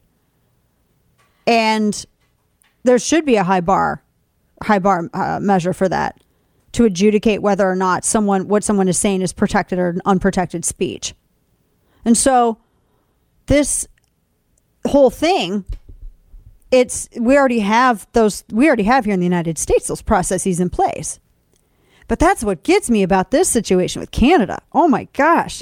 And there should be a high bar, high bar uh, measure for that to adjudicate whether or not someone, what someone is saying is protected or unprotected speech. And so this whole thing, it's, we already have those, we already have here in the United States, those processes in place. But that's what gets me about this situation with Canada. Oh my gosh.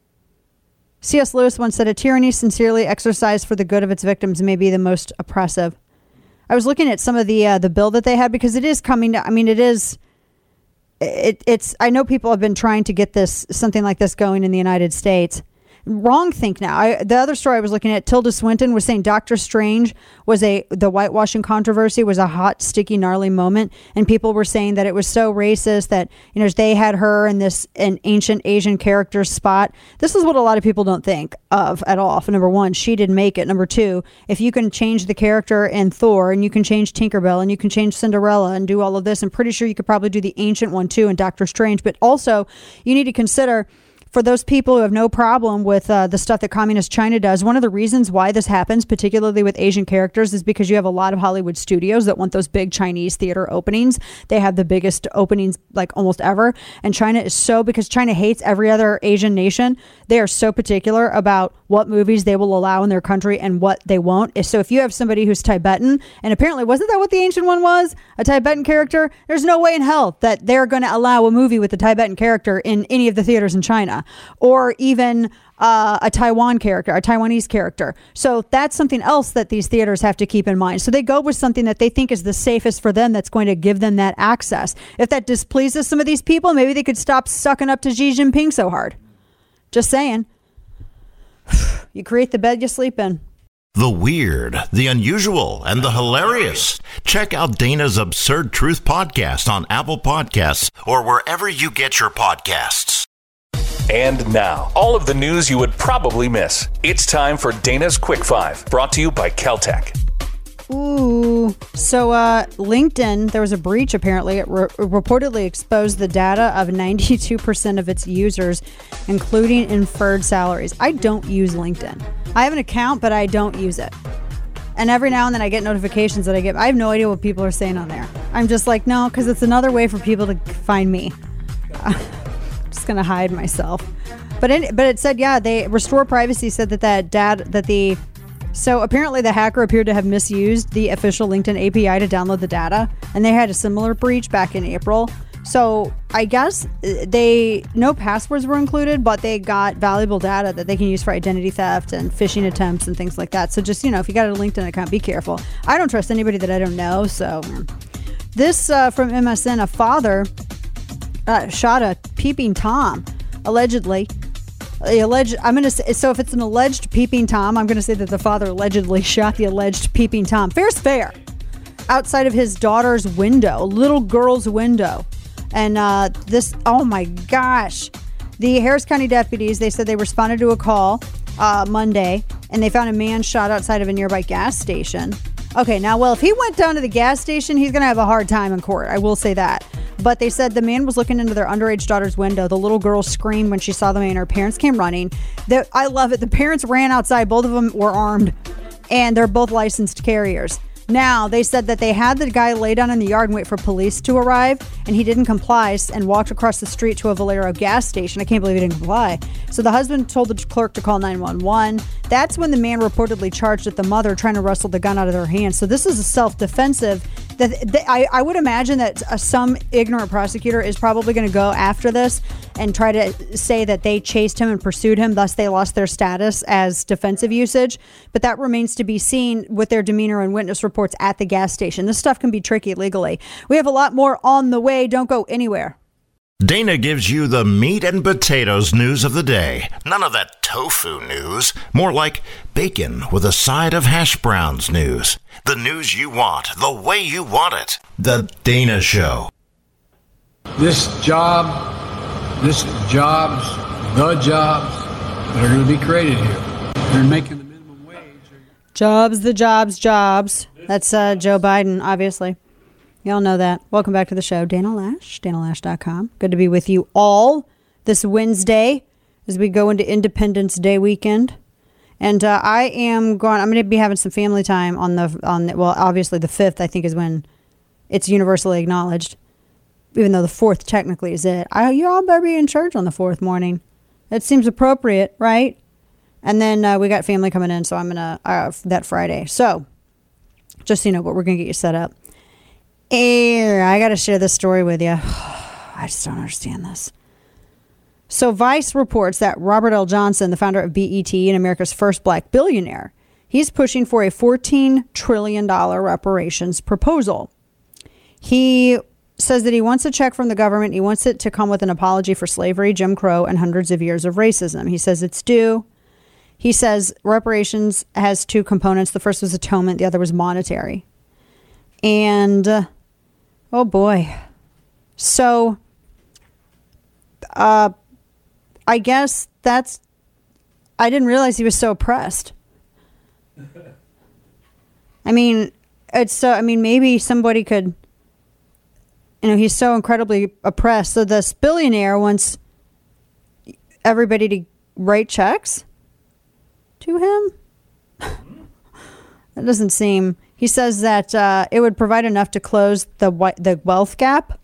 C S Lewis once said, a tyranny sincerely exercised for the good of its victims may be the most oppressive. I was looking at some of the uh, the bill that they had because it is coming to, I mean, it is, it, it's, I know people have been trying to get this, something like this going in the United States. Wrong think now. I, the other story I was looking at, Tilda Swinton was saying Doctor Strange was a, the whitewashing controversy was a hot, sticky, gnarly moment. And people were saying that it was so racist that, you know, they had her in this, an ancient Asian character spot. This is what a lot of people don't think of at all. For number one, she didn't make it. Number two, if you can change the character in Thor and you can change Tinkerbell and you can change Cinderella and do all of this, I'm pretty sure you could probably do the ancient one too in Doctor Strange. But also you need to consider, for those people who have no problem with uh, the stuff that communist China does, one of the reasons why this happens, particularly with Asian characters, is because you have a lot of Hollywood studios that want those big Chinese theater openings. They have the biggest openings like almost ever. And China is so, because China hates every other Asian nation, they are so particular about what movies they will allow in their country and what they won't. So if you have somebody who's Tibetan, and apparently wasn't that what the ancient one was? A Tibetan character? There's no way in hell that they're going to allow a movie with a Tibetan character in any of the theaters in China. Or even uh, a Taiwan character, a Taiwanese character. So that's something else that these theaters have to keep in mind. So they go with something that they think is the safest for them, that's going to give them that access. If that displeases some of these people, maybe they could stop sucking up to Xi Jinping so hard. Just saying. You create the bed you sleep in. The weird, the unusual, and the hilarious. Check out Dana's Absurd Truth podcast on Apple Podcasts or wherever you get your podcasts. And now, all of the news you would probably miss. It's time for Dana's Quick Five, brought to you by Caltech. Ooh. So uh, LinkedIn, there was a breach apparently. It re- reportedly exposed the data of ninety-two percent of its users, including inferred salaries. I don't use LinkedIn. I have an account, but I don't use it. And every now and then I get notifications that I get. I have no idea what people are saying on there. I'm just like, no, because it's another way for people to find me. I'm just going to hide myself. But it, but it said, yeah, they Restore Privacy said that that data, that the So apparently the hacker appeared to have misused the official LinkedIn A P I to download the data, and they had a similar breach back in April. So I guess they, no passwords were included, but they got valuable data that they can use for identity theft and phishing attempts and things like that. So just, you know, if you got a LinkedIn account, be careful. I don't trust anybody that I don't know. So this uh, from M S N, a father uh, shot a peeping Tom, allegedly. The alleged, I'm going to say, so if it's an alleged peeping Tom, I'm going to say that the father allegedly shot the alleged peeping Tom. Fair's fair. Outside of his daughter's window, little girl's window. And uh, this, oh my gosh. The Harris County deputies, they said they responded to a call uh, Monday, and they found a man shot outside of a nearby gas station. Okay, now, well, if he went down to the gas station, he's going to have a hard time in court. I will say that. But they said the man was looking into their underage daughter's window. The little girl screamed when she saw the man. Her parents came running. The, I love it. The parents ran outside. Both of them were armed, and they're both licensed carriers. Now, they said that they had the guy lay down in the yard and wait for police to arrive, and he didn't comply and walked across the street to a Valero gas station. I can't believe he didn't comply. So the husband told the clerk to call nine one one. That's when the man reportedly charged at the mother trying to wrestle the gun out of their hands. So this is a self-defensive. That, that I, I would imagine that uh, some ignorant prosecutor is probably going to go after this and try to say that they chased him and pursued him, thus they lost their status as defensive usage. But that remains to be seen with their demeanor and witness reports at the gas station. This stuff can be tricky legally. We have a lot more on the way. Don't go anywhere. Dana gives you the meat and potatoes news of the day. None of that tofu news. More like bacon with a side of hash browns news. The news you want, the way you want it. The Dana Show. This job, this jobs, the jobs that are going to be created here. They're making the minimum wage. Jobs, the jobs, jobs. That's uh, Joe Biden, obviously. Y'all know that. Welcome back to the show. Dana Lash, dana lash dot com. Good to be with you all this Wednesday as we go into Independence Day weekend. And uh, I am going, I'm going to be having some family time on the, on the, well, obviously the fifth, I think, is when it's universally acknowledged. Even though the fourth technically is it. I, you all better be in church on the fourth morning. That seems appropriate, right? And then uh, we got family coming in, so I'm going to, uh, that Friday. So, just so you know, but we're going to get you set up. And I got to share this story with you. I just don't understand this. So Vice reports that Robert L. Johnson, the founder of B E T and America's first black billionaire, he's pushing for a fourteen trillion dollars reparations proposal. He says that he wants a check from the government. He wants it to come with an apology for slavery, Jim Crow, and hundreds of years of racism. He says it's due. He says reparations has two components. The first was atonement. The other was monetary. And, uh, oh boy. So, uh, I guess that's, I didn't realize he was so oppressed. I mean, it's so, I mean, maybe somebody could, you know, he's so incredibly oppressed. So this billionaire wants everybody to write checks to him. That doesn't seem, he says that uh, it would provide enough to close the the wealth gap.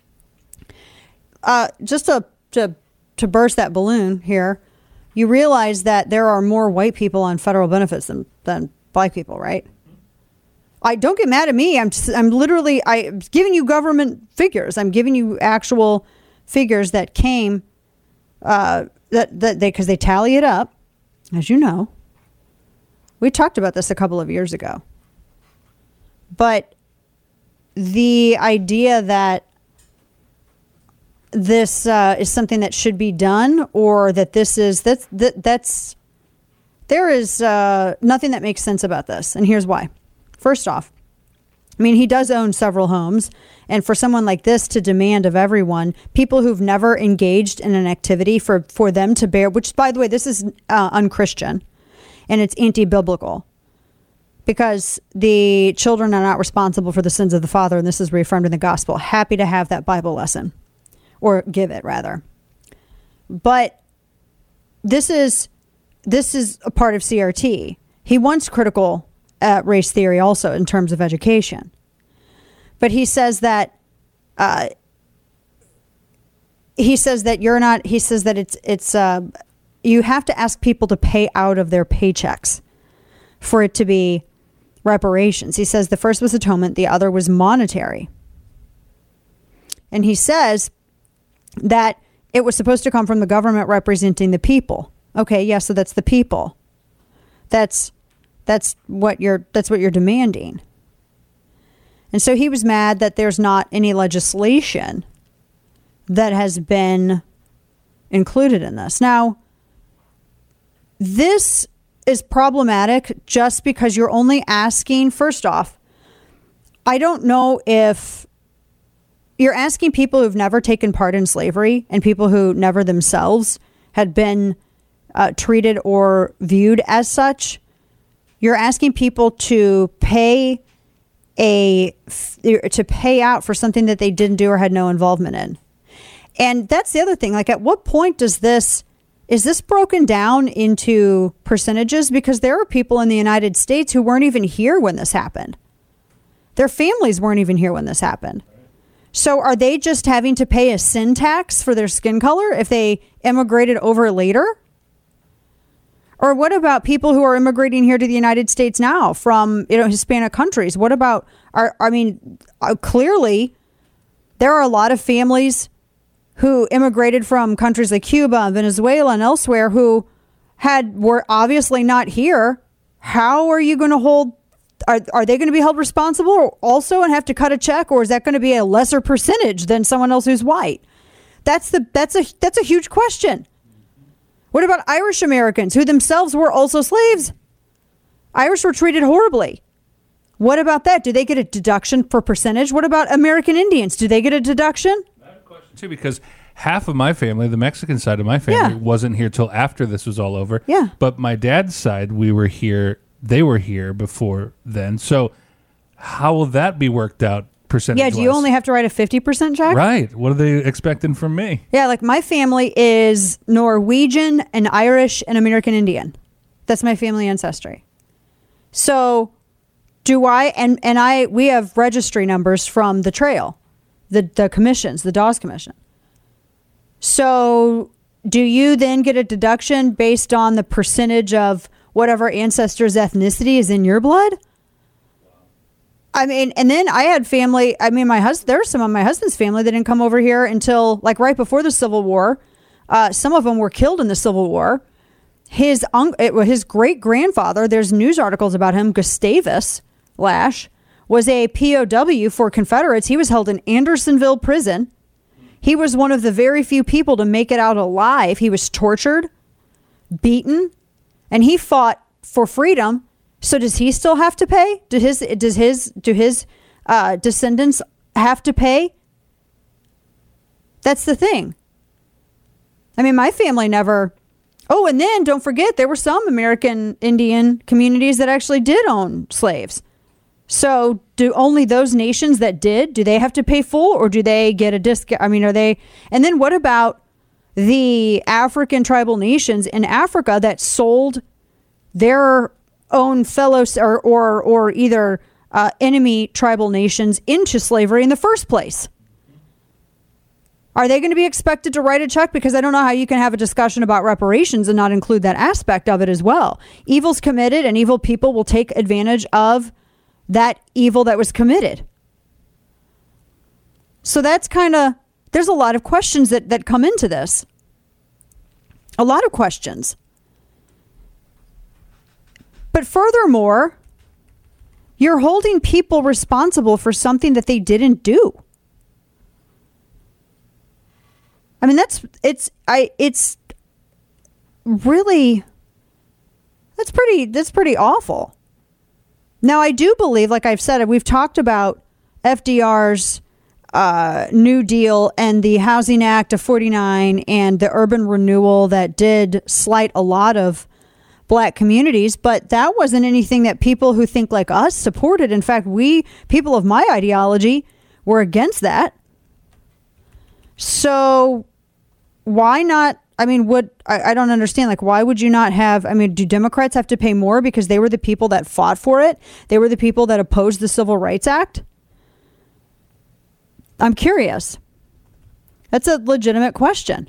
Uh, just to, to, to burst that balloon here, you realize that there are more white people on federal benefits than, than black people, right? I don't get mad at me. I'm just, I'm literally I'm giving you government figures. I'm giving you actual figures that came uh, that that they because they tally it up, as you know. We talked about this a couple of years ago, but the idea that this uh, is something that should be done, or that this is that's that, that's there is uh, nothing that makes sense about this, and here's why. First off, I mean, he does own several homes. And for someone like this to demand of everyone, people who've never engaged in an activity, for, for them to bear, which, by the way, this is uh, unchristian and it's anti-biblical, because the children are not responsible for the sins of the father. And this is reaffirmed in the gospel. Happy to have that Bible lesson, or give it rather. But this is this is a part of C R T. He wants critical Uh, race theory also in terms of education. But he says that uh, he says that you're not, he says that it's, it's uh, you have to ask people to pay out of their paychecks. for it to be reparations. He says the first was atonement, the other was monetary. And he says that it was supposed to come from the government representing the people. Okay, yeah, so that's the people. That's that's what you're that's what you're demanding. And so he was mad that there's not any legislation that has been included in this. Now, this is problematic just because you're only asking, first off, I don't know if you're asking people who've never taken part in slavery and people who never themselves had been uh, treated or viewed as such. You're asking people to pay a to pay out for something that they didn't do or had no involvement in. And that's the other thing. Like, at what point does this is this broken down into percentages? Because there are people in the United States who weren't even here when this happened. Their families weren't even here when this happened. So are they just having to pay a sin tax for their skin color if they immigrated over later? Or what about people who are immigrating here to the United States now from, you know, Hispanic countries? What about, our, I mean, uh, clearly there are a lot of families who immigrated from countries like Cuba, Venezuela, and elsewhere who had were obviously not here. How are you going to hold, are, are they going to be held responsible also and have to cut a check? Or is that going to be a lesser percentage than someone else who's white? That's the that's a that's a huge question. What about Irish Americans who themselves were also slaves? Irish were treated horribly. What about that? Do they get a deduction for percentage? What about American Indians? Do they get a deduction? I have a question too, because half of my family, the Mexican side of my family, Yeah. wasn't here till after this was all over. Yeah. But my dad's side, we were here. They were here before then. So how will that be worked out? Percentage Yeah, do you only have to write a fifty percent check? Right. What are they expecting from me? Yeah, like my family is Norwegian and Irish and American Indian. That's my family ancestry. So do I, and, and I, we have registry numbers from the trail, the, the commissions, the Dawes Commission. So do you then get a deduction based on the percentage of whatever ancestor's ethnicity is in your blood? I mean, and then I had family, I mean, my husband, there were some of my husband's family that didn't come over here until like right before the Civil War. Uh, some of them were killed in the Civil War. His un- it, his great grandfather, there's news articles about him, Gustavus Lash, was a P O W for Confederates. He was held in Andersonville prison. He was one of the very few people to make it out alive. He was tortured, beaten, and he fought for freedom. So does he still have to pay? Do his does his do his uh, descendants have to pay? That's the thing. I mean, my family never. Oh, and then don't forget, there were some American Indian communities that actually did own slaves. So do only those nations that did, do they have to pay full, or do they get a discount? I mean, are they? And then what about the African tribal nations in Africa that sold their own fellows or or, or either uh, enemy tribal nations into slavery in the first place? Are they going to be expected to write a check? Because I don't know how you can have a discussion about reparations and not include that aspect of it as well. Evil's committed, and evil people will take advantage of that evil that was committed. So that's kind of, there's a lot of questions that, that come into this. A lot of questions. But furthermore, you're holding people responsible for something that they didn't do. I mean, that's, it's, I, it's really, that's pretty, that's pretty awful. Now, I do believe, like I've said, we've talked about F D R's uh, New Deal and the Housing Act of forty-nine and the urban renewal that did slight a lot of black communities, but that wasn't anything that people who think like us supported. In fact, we, people of my ideology, were against that. So why not? I mean, would I, I don't understand. Like, why would you not have? I mean, do Democrats have to pay more because they were the people that fought for it? They were the people that opposed the Civil Rights Act? I'm curious. That's a legitimate question.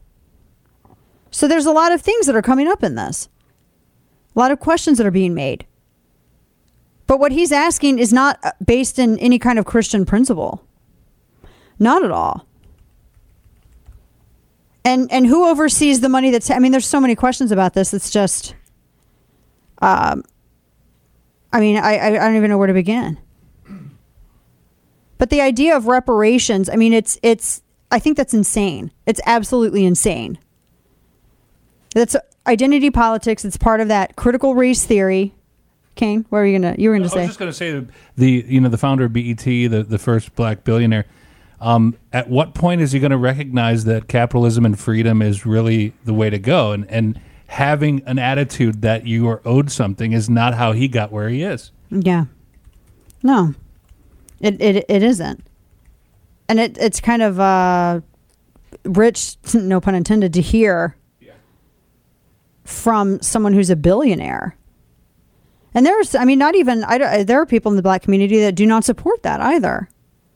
So there's a lot of things that are coming up in this. A lot of questions that are being made. But what he's asking is not based in any kind of Christian principle. Not at all. And and who oversees the money that's... I mean, there's so many questions about this. It's just... Um, I mean, I, I don't even know where to begin. But the idea of reparations, I mean, it's it's. I think that's insane. It's absolutely insane. That's identity politics. It's part of that critical race theory. Kane, what were you gonna? You were gonna I say? I was just gonna say the you know the founder of B E T, the the first black billionaire. Um, at what point is he going to recognize that capitalism and freedom is really the way to go? And and having an attitude that you are owed something is not how he got where he is. Yeah. No. It it it isn't. And it it's kind of uh, rich, no pun intended, to hear yeah. from someone who's a billionaire. And there's, I mean, not even, I, there are people in the black community that do not support that either.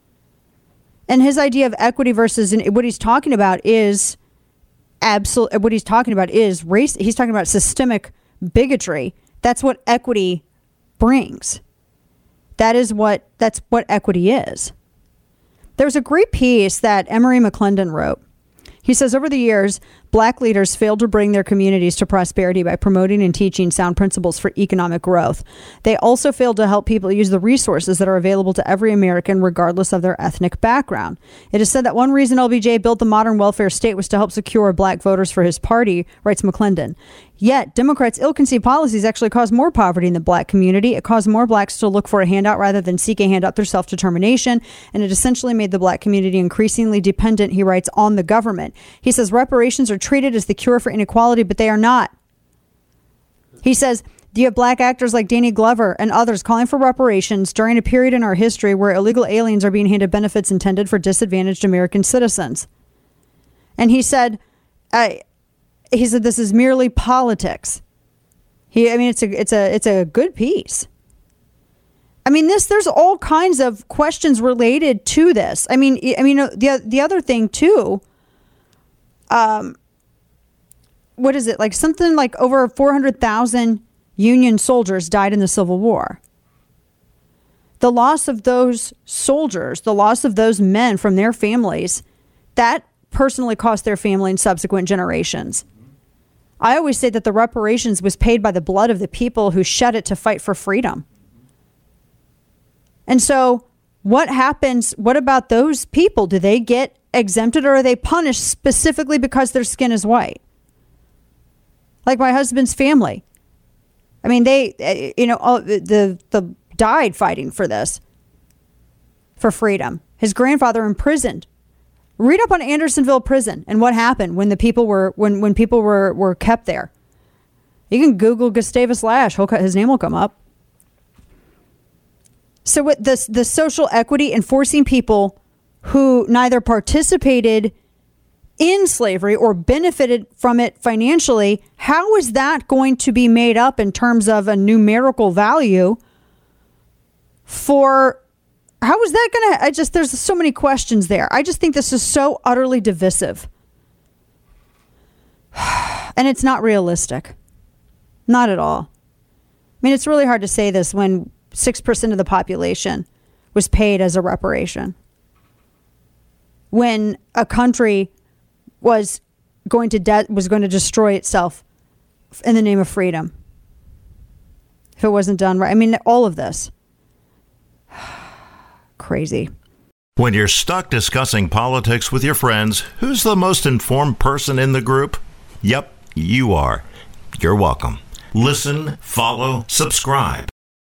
And his idea of equity versus, and what he's talking about is absolute, what he's talking about is race. He's talking about systemic bigotry. That's what equity brings. That is what, that's what equity is. There's a great piece that Emory McClendon wrote. He says, over the years, black leaders failed to bring their communities to prosperity by promoting and teaching sound principles for economic growth. They also failed to help people use the resources that are available to every American, regardless of their ethnic background. It is said that one reason L B J built the modern welfare state was to help secure black voters for his party, writes McClendon. Yet, Democrats' ill-conceived policies actually caused more poverty in the black community. It caused more blacks to look for a handout rather than seek a handout through self-determination, and it essentially made the black community increasingly dependent, he writes, on the government. He says reparations are treated as the cure for inequality, but they are not. He says, you have black actors like Danny Glover and others calling for reparations during a period in our history where illegal aliens are being handed benefits intended for disadvantaged American citizens. And he said, I... He said this is merely politics. He, I mean, it's a, it's a, it's a good piece. I mean, this, there's all kinds of questions related to this. I mean, I mean, the the other thing too. Um, what is it like? Something like over four hundred thousand Union soldiers died in the Civil War. The loss of those soldiers, the loss of those men from their families, that personally cost their family and subsequent generations. I always say that the reparations was paid by the blood of the people who shed it to fight for freedom. And so what happens? What about those people? Do they get exempted, or are they punished specifically because their skin is white? Like my husband's family. I mean, they, you know, the, the died fighting for this, for freedom. His grandfather imprisoned. Read up on Andersonville Prison and what happened when the people were when, when people were, were kept there. You can Google Gustavus Lash; he'll, his name will come up. So with this, the social equity and forcing people who neither participated in slavery or benefited from it financially, how is that going to be made up in terms of a numerical value for? How is that going to, I just, there's so many questions there. I just think this is so utterly divisive. And it's not realistic. Not at all. I mean, it's really hard to say this when six percent of the population was paid as a reparation. When a country was going to de- was going to destroy itself in the name of freedom. If it wasn't done right. I mean, all of this. Crazy. When you're stuck discussing politics with your friends, who's the most informed person in the group? Yep, you are. You're welcome. Listen, follow, subscribe.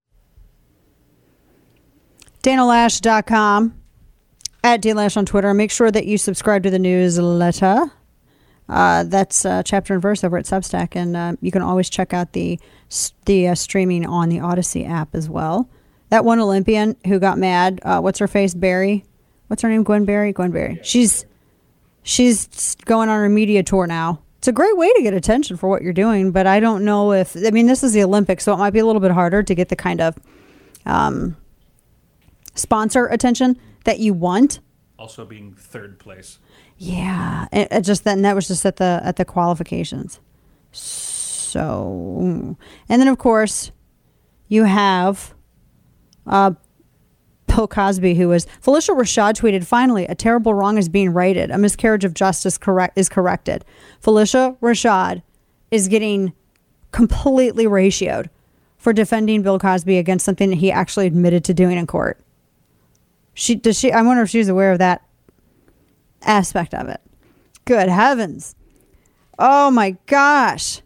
Dana Lash dot com, at Dan Lash on Twitter. Make sure that you subscribe to the newsletter. Uh, that's uh, chapter and verse over at Substack, and uh, you can always check out the the uh, streaming on the Odyssey app as well. That one Olympian who got mad, uh, what's her face, Barry? What's her name? Gwen Berry? Gwen Berry. She's she's going on her media tour now. It's a great way to get attention for what you're doing, but I don't know if, I mean, this is the Olympics, so it might be a little bit harder to get the kind of um, sponsor attention that you want. Also being third place. Yeah, it, it just then that was just at the at the qualifications. So, and then of course, you have Uh, Bill Cosby, who was Felicia Rashad, tweeted, "Finally, a terrible wrong is being righted. A miscarriage of justice correct is corrected." Felicia Rashad is getting completely ratioed for defending Bill Cosby against something that he actually admitted to doing in court. She does she? I wonder if she's aware of that aspect of it. Good heavens! Oh my gosh!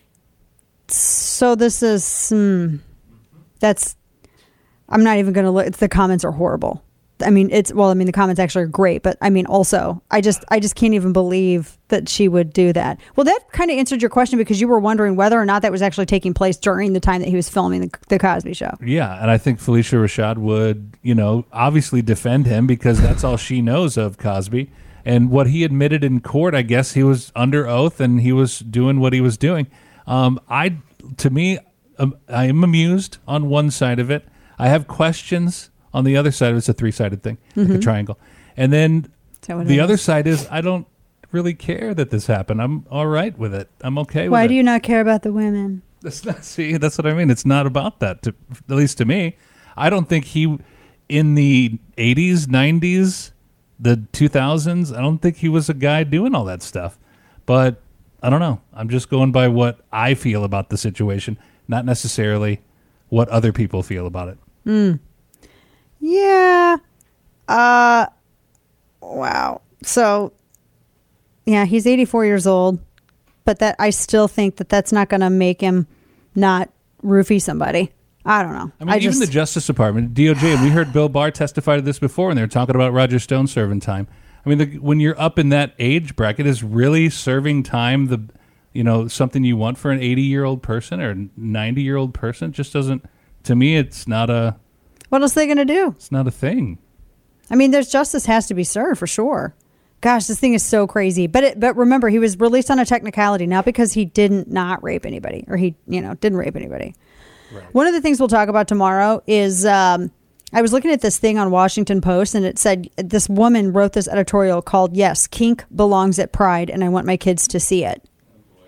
So this is hmm, that's. I'm not even going to look. The comments are horrible. I mean, it's well. I mean, the comments actually are great, but I mean, also, I just, I just can't even believe that she would do that. Well, that kind of answered your question because you were wondering whether or not that was actually taking place during the time that he was filming the, the Cosby Show. Yeah, and I think Felicia Rashad would, you know, obviously defend him because that's all she knows of Cosby. And what he admitted in court, I guess he was under oath and he was doing what he was doing. Um, I, to me, um, I am amused on one side of it. I have questions on the other side. It's a three-sided thing, mm-hmm. like a triangle. And then the other side is I don't really care that this happened. I'm all right with it. I'm okay with it. Why do you not care about the women? That's not, see, that's what I mean. It's not about that, to, at least to me. I don't think he, in the eighties, nineties, the two thousands, I don't think he was a guy doing all that stuff. But I don't know. I'm just going by what I feel about the situation, not necessarily what other people feel about it. Mm. Yeah. Uh, wow. So, yeah, he's eighty-four years old, but that I still think that that's not going to make him not roofie somebody. I don't know. I mean, I even just, the Justice Department, D O J, and we heard Bill Barr testify to this before, and they were talking about Roger Stone serving time. I mean, the, when you're up in that age bracket, is really serving time the, you know, something you want for an eighty-year-old person or a ninety-year-old person? It just doesn't. To me, it's not a... What else are they going to do? It's not a thing. I mean, there's justice has to be served for sure. Gosh, this thing is so crazy. But it, but remember, he was released on a technicality, not because he didn't not rape anybody or he, you know, didn't rape anybody. Right. One of the things we'll talk about tomorrow is um, I was looking at this thing on Washington Post and it said this woman wrote this editorial called, "Yes, Kink belongs at Pride and I want my kids to see it." Oh,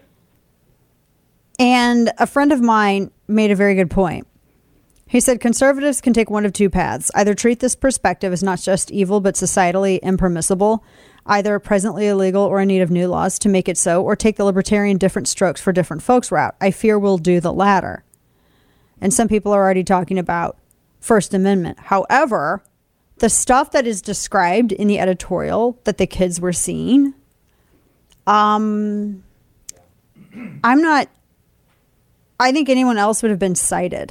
and a friend of mine made a very good point. He said, conservatives can take one of two paths. Either treat this perspective as not just evil, but societally impermissible, either presently illegal or in need of new laws to make it so, or take the libertarian different strokes for different folks route. I fear we'll do the latter. And some people are already talking about First Amendment. However, the stuff that is described in the editorial that the kids were seeing, um, I'm not, I think anyone else would have been cited.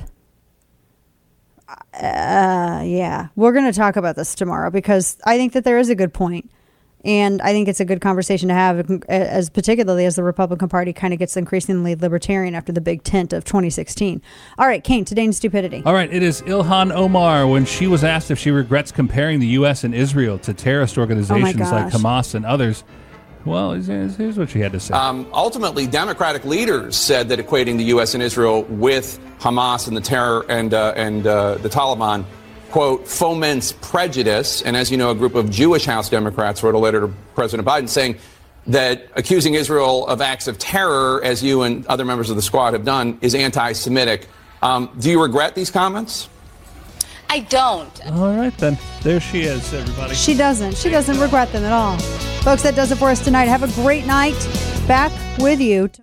Uh, yeah, we're going to talk about this tomorrow because I think that there is a good point, and I think it's a good conversation to have, as particularly as the Republican Party kind of gets increasingly libertarian after the big tent of twenty sixteen. All right, Kane, today in stupidity. All right, it is Ilhan Omar when she was asked if she regrets comparing the U S and Israel to terrorist organizations oh like Hamas and others. Well, here's, here's what she had to say. Um, ultimately, Democratic leaders said that equating the U S and Israel with Hamas and the terror and uh, and uh, the Taliban, quote, foments prejudice. And as you know, a group of Jewish House Democrats wrote a letter to President Biden saying that accusing Israel of acts of terror, as you and other members of the squad have done, is anti-Semitic. Um, do you regret these comments? I don't. All right, then. There she is, everybody. She doesn't. She doesn't regret them at all. Folks, that does it for us tonight. Have a great night. Back with you.